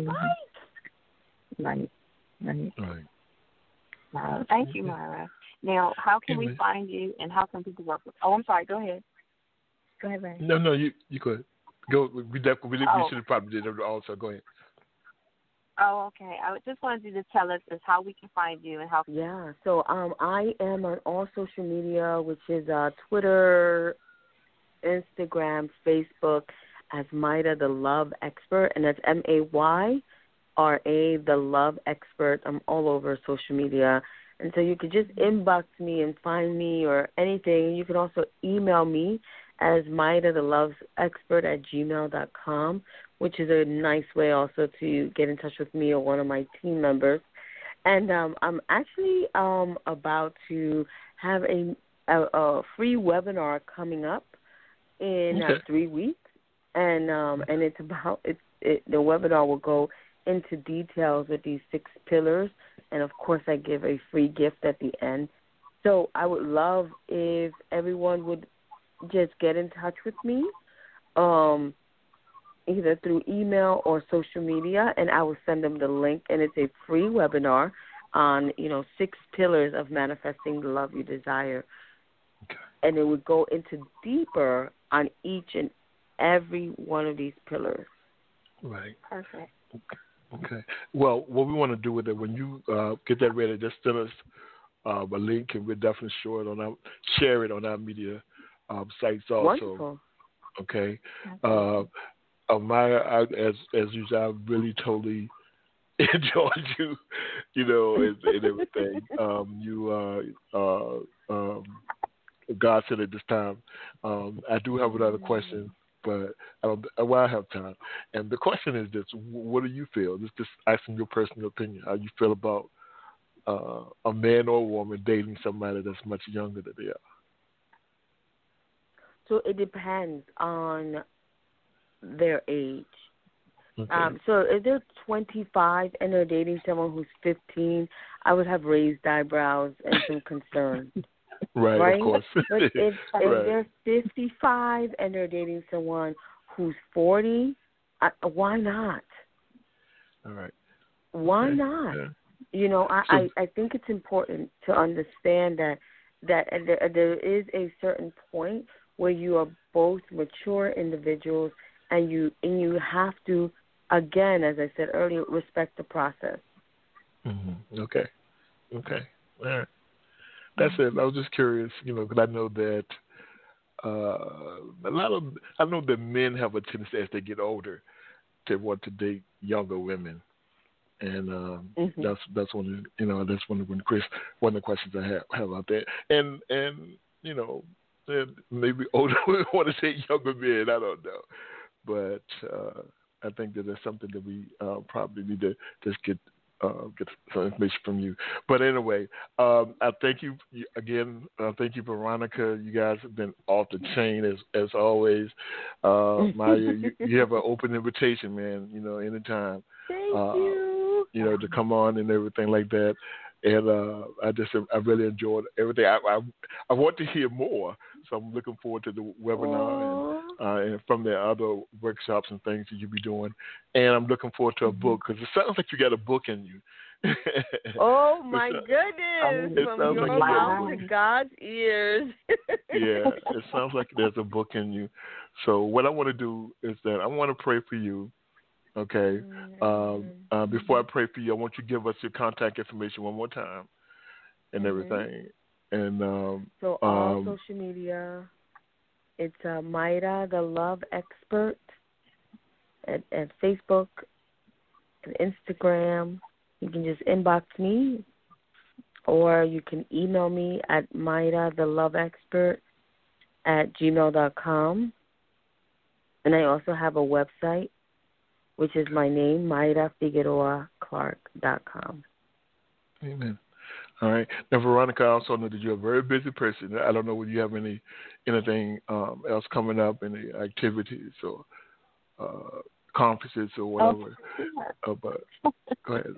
bike. Right. Wow. Thank you, Myra. Now, how can we find you and how can people work with you? Oh, I'm sorry. Go ahead. Go ahead, Ray. No, you could. Go. We should have probably did it also. Go ahead. Oh, okay. I just wanted you to tell us is how we can find you and how. Yeah. So I am on all social media, which is Twitter, Instagram, Facebook, as Mayra the Love Expert, and that's MAYRA the Love Expert. I'm all over social media, and so you could just inbox me and find me or anything. You can also email me as Mayra the Love Expert at gmail.com, which is a nice way also to get in touch with me or one of my team members. And I'm actually about to have a free webinar coming up in 3 weeks, and it's about the webinar will go into details with these 6 pillars, and of course I give a free gift at the end. So I would love if everyone would just get in touch with me, either through email or social media, and I will send them the link. And it's a free webinar on 6 pillars of manifesting the love you desire, and it would go into deeper on each and every one of these pillars. Right. Perfect. Okay. Well, what we want to do with it, when you get that ready, just send us a link, and we'll definitely share it on our media sites also. Wonderful. Okay. Maya, as usual, I really totally enjoyed you, and everything. You God said at this time. I do have another question, but I don't. Well, I have time. And the question is this: what do you feel? Just asking your personal opinion. How you feel about a man or a woman dating somebody that's much younger than they are? So it depends on their age. Okay. So if they're 25 and they're dating someone who's 15, I would have raised eyebrows and some concern. Right, of course. But if Right. they're 55 and they're dating someone who's 40, why not? All right. Why Okay. not? Yeah. I think it's important to understand that there is a certain point where you are both mature individuals, and you have to, again, as I said earlier, respect the process. Mm-hmm. Okay. All right. That's it. I was just curious, because I know that I know that men have a tendency as they get older to want to date younger women, and that's one of that's one of the questions I have out there, and maybe older women want to date younger men. I don't know, but I think that there's something that we probably need to just get some information from you. But anyway, I thank you again. Thank you, Veronica. You guys have been off the chain as always. Maya, you have an open invitation, man. Anytime. Thank you. To come on and everything like that. And I really enjoyed everything. I want to hear more, so I'm looking forward to the webinar and from the other workshops and things that you'll be doing. And I'm looking forward to a book, because it sounds like you got a book in you. Oh my goodness! From your mouth to God's ears. Yeah, it sounds like there's a book in you. So what I want to do is that I want to pray for you. Okay. Before I pray for you, I want you to give us your contact information one more time and everything. And so all social media, it's Mayra the Love Expert at Facebook and Instagram. You can just inbox me, or you can email me at mayratheloveexpert@gmail.com. And I also have a website, which is my name, MayrafigueroaClark.com. Amen. All right. Now, Veronica, I also know that you're a very busy person. I don't know whether you have anything else coming up, any activities or conferences or whatever. But go ahead.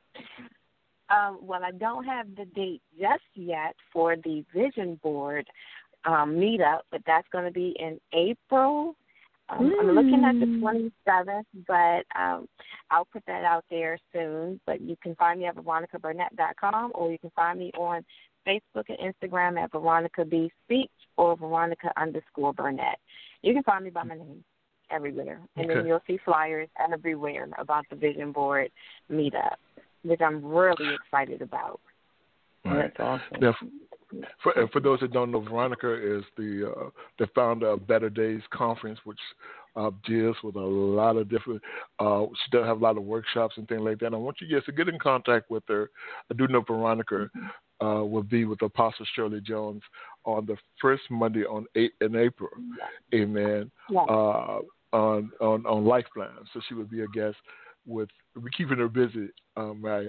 Well, I don't have the date just yet for the Vision Board meetup, but that's going to be in April. I'm looking at the 27th, but I'll put that out there soon. But you can find me at VeronicaBurnett.com, or you can find me on Facebook and Instagram at Veronica B. Speaks or Veronica_Burnett. You can find me by my name everywhere. And then you'll see flyers everywhere about the Vision Board meetup, which I'm really excited about. Right. That's awesome. Now, for those that don't know, Veronica is the founder of Better Days Conference, which deals with a lot of different. She does have a lot of workshops and things like that. And I want you guys to get in contact with her. I do know Veronica will be with Apostle Shirley Jones on the first Monday in April. Amen. Yeah. On Lifeline, so she will be a guest. We're keeping her busy, Maya.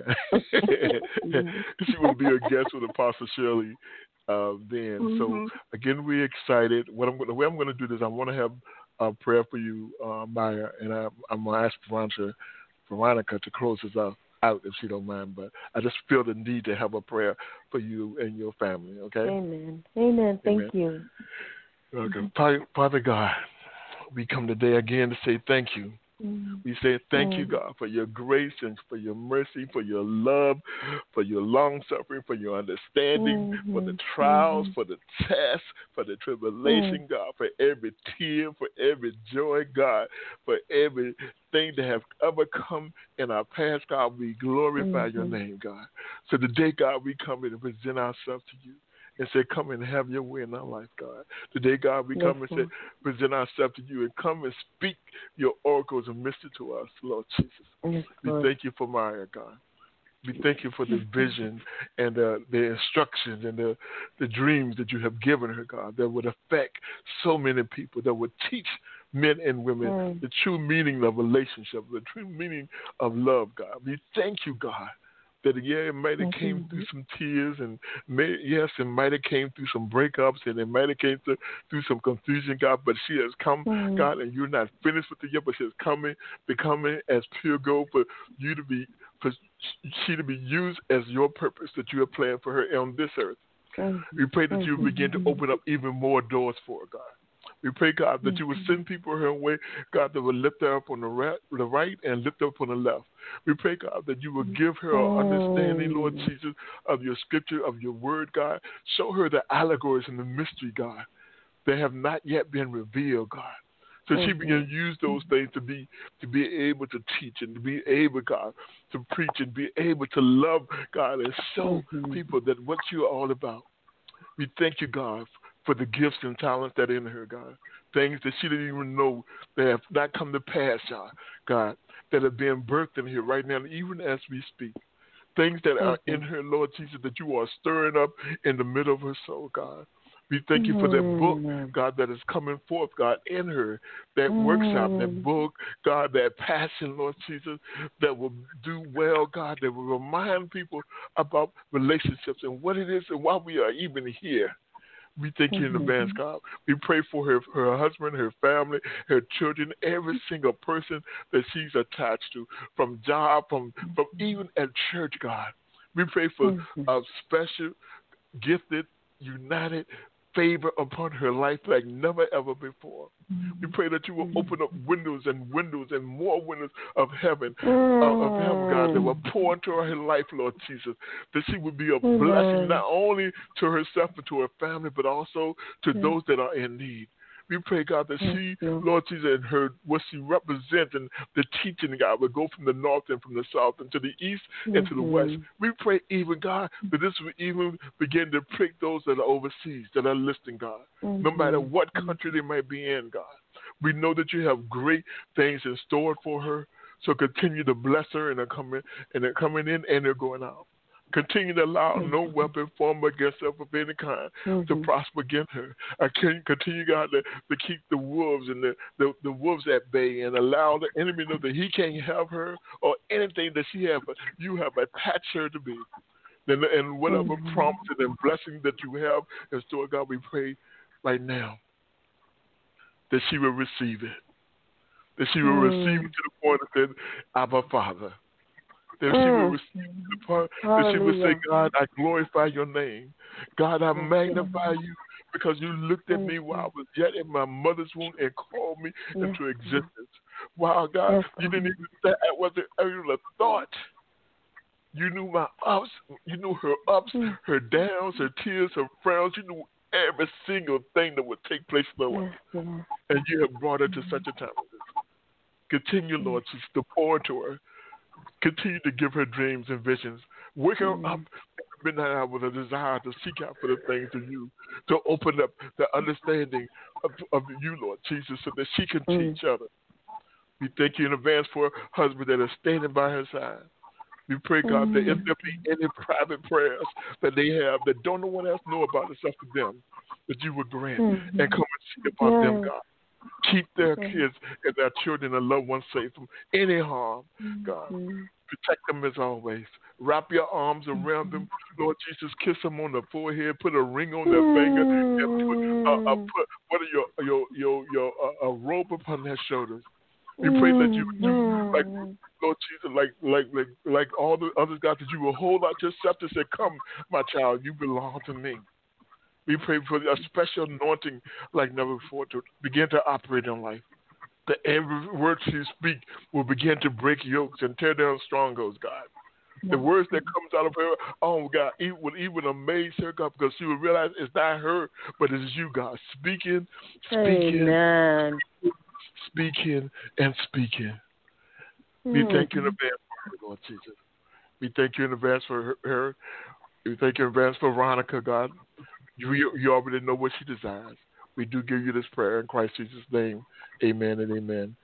She will be a guest with Apostle Shirley then. So again, we're excited. The way I'm going to do this, I want to have a prayer for you, Maya, and I'm going to ask Veronica to close us out if she don't mind. But I just feel the need to have a prayer for you and your family. Okay. Amen. Thank you. Okay. Father God, we come today again to say thank you. We say thank you, God, for your grace and for your mercy, for your love, for your long suffering, for your understanding, for the trials, for the tests, for the tribulation, God, for every tear, for every joy, God, for everything that have ever come in our past, God. We glorify your name, God. So today, God, we come in and present ourselves to you. and say, come and have your way in our life, God. Today, God, we come and say, present ourselves to you and come and speak your oracles and mystery to us, Lord Jesus. We thank you for Maya, God. We thank you for the vision and the instructions and the dreams that you have given her, God, that would affect so many people, that would teach men and women the true meaning of relationship, the true meaning of love, God. We thank you, God, that, it might have came through some tears, and it might have came through some breakups, and it might have came through some confusion, God, but she has come, God, and you're not finished with it yet, but she is becoming as pure gold for you to be, for she to be used as your purpose that you have planned for her on this earth. We pray that you begin to open up even more doors for her, God. We pray, God, that you would send people her way, God, that would lift her up on the right and lift her up on the left. We pray, God, that you will give her an understanding, Lord Jesus, of your scripture, of your word, God. Show her the allegories and the mystery, God, that have not yet been revealed, God. So she began to use those things to be able to teach and to be able, God, to preach and be able to love, God, and show people that what you are all about. We thank you, God, for the gifts and talents that are in her, God. Things that she didn't even know that have not come to pass, God, that are being birthed in here right now, even as we speak. Things that are in her, Lord Jesus, that you are stirring up in the middle of her soul, God. We thank you for that book, God, that is coming forth, God, in her, that workshop, that book, God, that passion, Lord Jesus, that will do well, God, that will remind people about relationships and what it is and why we are even here. We thank you in advance, God. We pray for her husband, her family, her children, every single person that she's attached to, from job, from even at church, God. We pray for a special, gifted, united favor upon her life like never ever before. We pray that you will open up windows and windows and more windows of heaven, God, that will pour into her life, Lord Jesus, that she would be a blessing not only to herself and to her family, but also to those that are in need. We pray, God, that she, Lord Jesus, and her, what she represents and the teaching, God, will go from the north and from the south and to the east and to the west. We pray even, God, that this will even begin to prick those that are overseas, that are listening, God, no matter what country they might be in, God. We know that you have great things in store for her, so continue to bless her, and they're coming in and they're going out. Continue to allow no weapon formed against her of any kind to prosper against her. I can continue, God, to keep the wolves and the wolves at bay, and allow the enemy to know that he can't have her or anything that she has, but you have attached her to be. And whatever promises and blessings that you have in store, God, we pray right now that she will receive it. That she will receive it to the point that said, Abba, Father. That she will receive the part that she will say, God, I glorify your name. God, I magnify you because you looked at me while I was yet in my mother's womb and called me into existence. Wow, God, you didn't even say I wasn't even a thought. You knew my ups, you knew her ups, her downs, her tears, her frowns. You knew every single thing that would take place in her life. And you have brought her to such a time as this. Continue, Lord, to pour into her. Continue to give her dreams and visions. Wake her up at midnight hour with a desire to seek out for the things of you, to open up the understanding of you, Lord Jesus, so that she can teach others. We thank you in advance for her husband that is standing by her side. We pray, God, that if there be any private prayers that they have that don't no one else know about except for them, that you would grant and come and see upon them, God. Keep their kids and their children and loved ones safe from any harm, God. Protect them as always. Wrap your arms around them, Lord Jesus. Kiss them on the forehead. Put a ring on their finger. And put a robe upon their shoulders. We pray that you would do like Lord Jesus, like all the others, God, that you will hold out your scepter and say, "Come, my child, you belong to me." We pray for a special anointing like never before to begin to operate in life. That every word she speaks will begin to break yokes and tear down strongholds, God. The words that comes out of her, oh God, it will even amaze her, God, because she will realize it's not her, but it's you, God, speaking, Amen. speaking, and speaking. We thank you in advance for her, Lord Jesus. We thank you in advance for her. We thank you in advance for Veronica, God. You already know what she desires. We do give you this prayer in Christ Jesus' name. Amen and amen.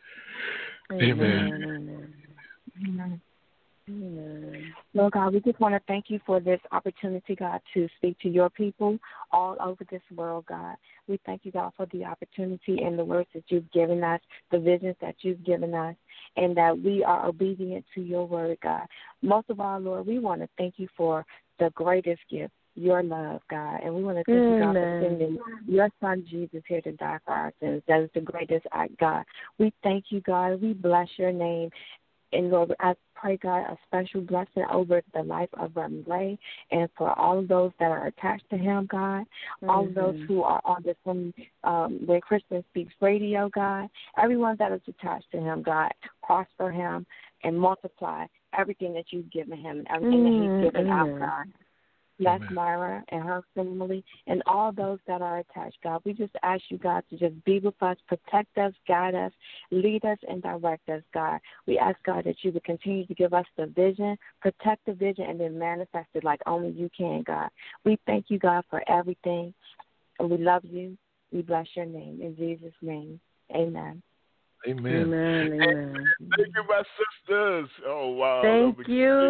Amen. Amen. Lord God, we just want to thank you for this opportunity, God, to speak to your people all over this world, God. We thank you, God, for the opportunity and the words that you've given us, the visions that you've given us, and that we are obedient to your word, God. Most of all, Lord, we want to thank you for the greatest gift, your love, God. And we want to thank you, God, for sending your son Jesus here to die for our sins. That is the greatest act, God. We thank you, God. We bless your name. And Lord, I pray, God, a special blessing over the life of Reverend Ray and for all of those that are attached to him, God, all of those who are on this When Christian Speaks radio, God, everyone that is attached to him, God, prosper him and multiply everything that you've given him and everything that he's given out, God. Bless Myra and her family and all those that are attached, God. We just ask you, God, to just be with us, protect us, guide us, lead us, and direct us, God. We ask, God, that you would continue to give us the vision, protect the vision, and then manifest it like only you can, God. We thank you, God, for everything, and we love you. We bless your name. In Jesus' name, amen. Amen. Amen. Thank you, my sisters. Oh, wow. Thank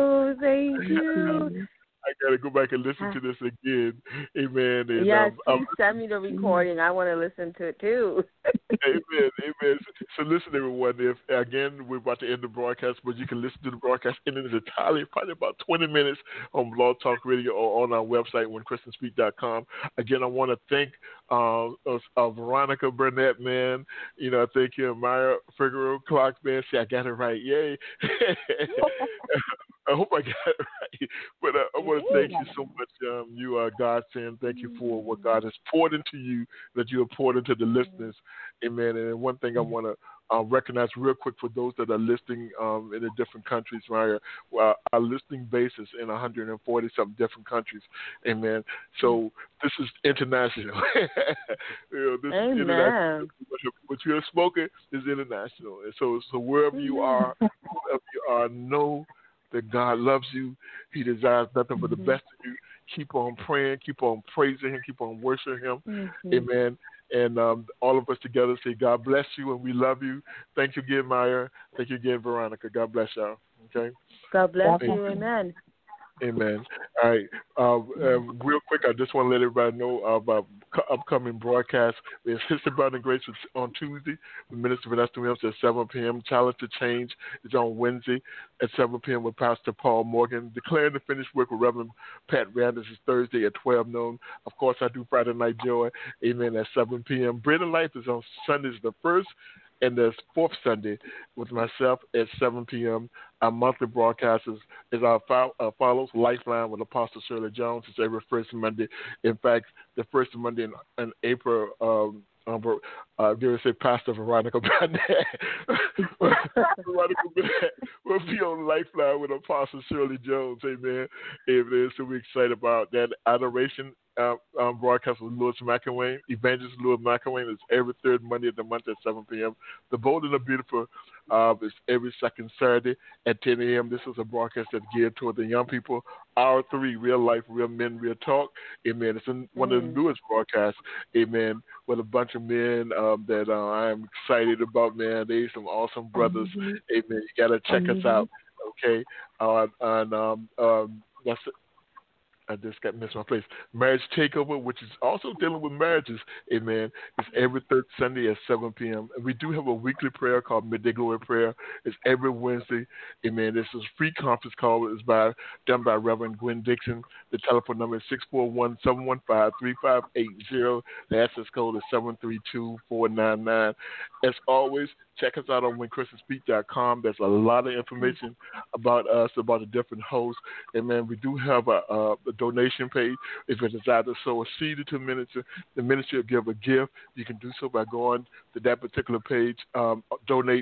you. I got to go back and listen to this again. Amen. And, yes, please send me the recording. I want to listen to it, too. Amen. So listen, everyone. If again, we're about to end the broadcast, but you can listen to the broadcast in its entirety, probably about 20 minutes on Blog Talk Radio or on our website, whenchristianspeak.com. Again, I want to thank Veronica Burnett, man. You know, I thank you, Maya Figueroa Clark, man. See, I got it right. Yay. I hope I got it right. But I want to thank you so much. You are God saying thank you for what God has poured into you, that you have poured into the listeners. Amen. And one thing I want to recognize real quick for those that are listening in the different countries, right? Well, our listening base is in 140-something different countries. Amen. So this is international. This is international. What you have spoken is international. And so wherever you are, know that God loves you. He desires nothing but the best of you. Keep on praying. Keep on praising Him. Keep on worshiping Him. Amen. And all of us together say, God bless you and we love you. Thank you again, Maya. Thank you again, Veronica. God bless y'all. Okay? God bless you. Amen. Amen. All right. Real quick, I just want to let everybody know about upcoming broadcasts. There's History, Brother, and Grace on Tuesday with Minister Vanessa Williams at 7 p.m. Challenge to Change is on Wednesday at 7 p.m. with Pastor Paul Morgan. Declaring the Finished Work with Reverend Pat Randers is Thursday at 12 noon. Of course, I do Friday Night Joy, amen, at 7 p.m. Bread of Life is on Sundays the 1st and the 4th Sunday with myself at 7 p.m. Our monthly broadcast is our follows Lifeline with Apostle Shirley Jones. It's every first Monday. In fact, the first Monday in April, dare I say Pastor Veronica Burnett. Veronica Burnett will be on Lifeline with Apostle Shirley Jones. Amen. Amen. So we're excited about that adoration. Broadcast with Louis McElwain. Evangelist Louis McElwain is every third Monday of the month at 7 p.m. The Bold and the Beautiful is every second Saturday at 10 a.m. This is a broadcast that's geared toward the young people. Hour 3, Real Life, Real Men, Real Talk. Amen. It's one of the newest broadcasts. Amen. With a bunch of men that I am excited about, man. They're some awesome brothers. Amen. You got to check us out. Okay. That's it. I just got missed my place. Marriage Takeover, which is also dealing with marriages, amen. It's every third Sunday at 7 p.m. And we do have a weekly prayer called Midday Glory Prayer. It's every Wednesday, amen. This is a free conference call. It's done by Reverend Gwen Dixon. The telephone number is 641-715-3580. The access code is 732-499. As always, check us out on whenchristianspeak.com. There's a lot of information about us, about the different hosts. And, man, we do have a donation page. If you desire to sow a seed to the ministry will give a gift. You can do so by going to that particular page, donate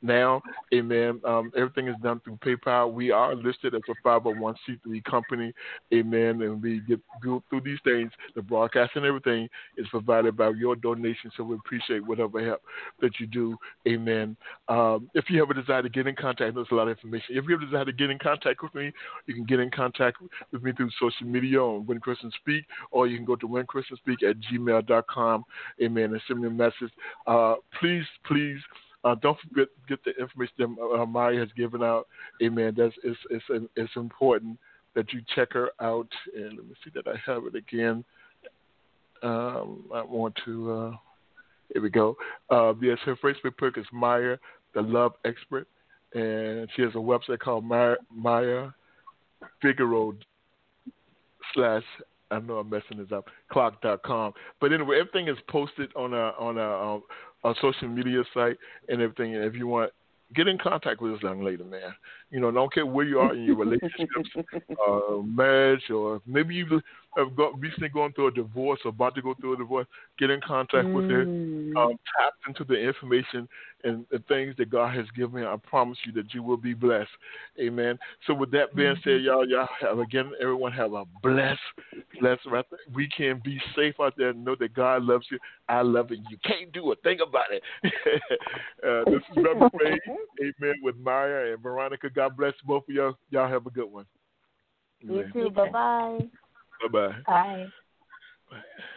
now. Amen. Everything is done through PayPal. We are listed as a 501c3 company. Amen. And we go through these things. The broadcast and everything is provided by your donation. So we appreciate whatever help that you do. Amen. If you have a desire to get in contact, there's a lot of information. If you have a desire to get in contact with me, you can get in contact with me through social media on When Christians Speak, or you can go to whenchristianspeak@gmail.com. Amen. And send me a message. Please. Don't forget get the information that Maya has given out. Amen. It's important that you check her out. And let me see that I have it again. I want to. Here we go. Yes, her Facebook page is Maya, the Love Expert, and she has a website called Maya Figueroa / I know I'm messing this up, clock.com. But anyway, everything is posted on a social media site and everything. And if you want, get in contact with this young lady, man. Don't care where you are in your relationships, marriage, or maybe you have recently gone through a divorce or about to go through a divorce. Get in contact with her. Tap into the information and the things that God has given me. I promise you that you will be blessed. Amen. So with that being said, y'all have, again, everyone have a blessed weekend. Be safe out there. Know that God loves you. I love it. You can't do a thing about it. This is Brother Ray, amen, with Maya and Veronica. God bless both of y'all. Y'all have a good one. You too. Bye-bye. Bye-bye. Bye. Bye.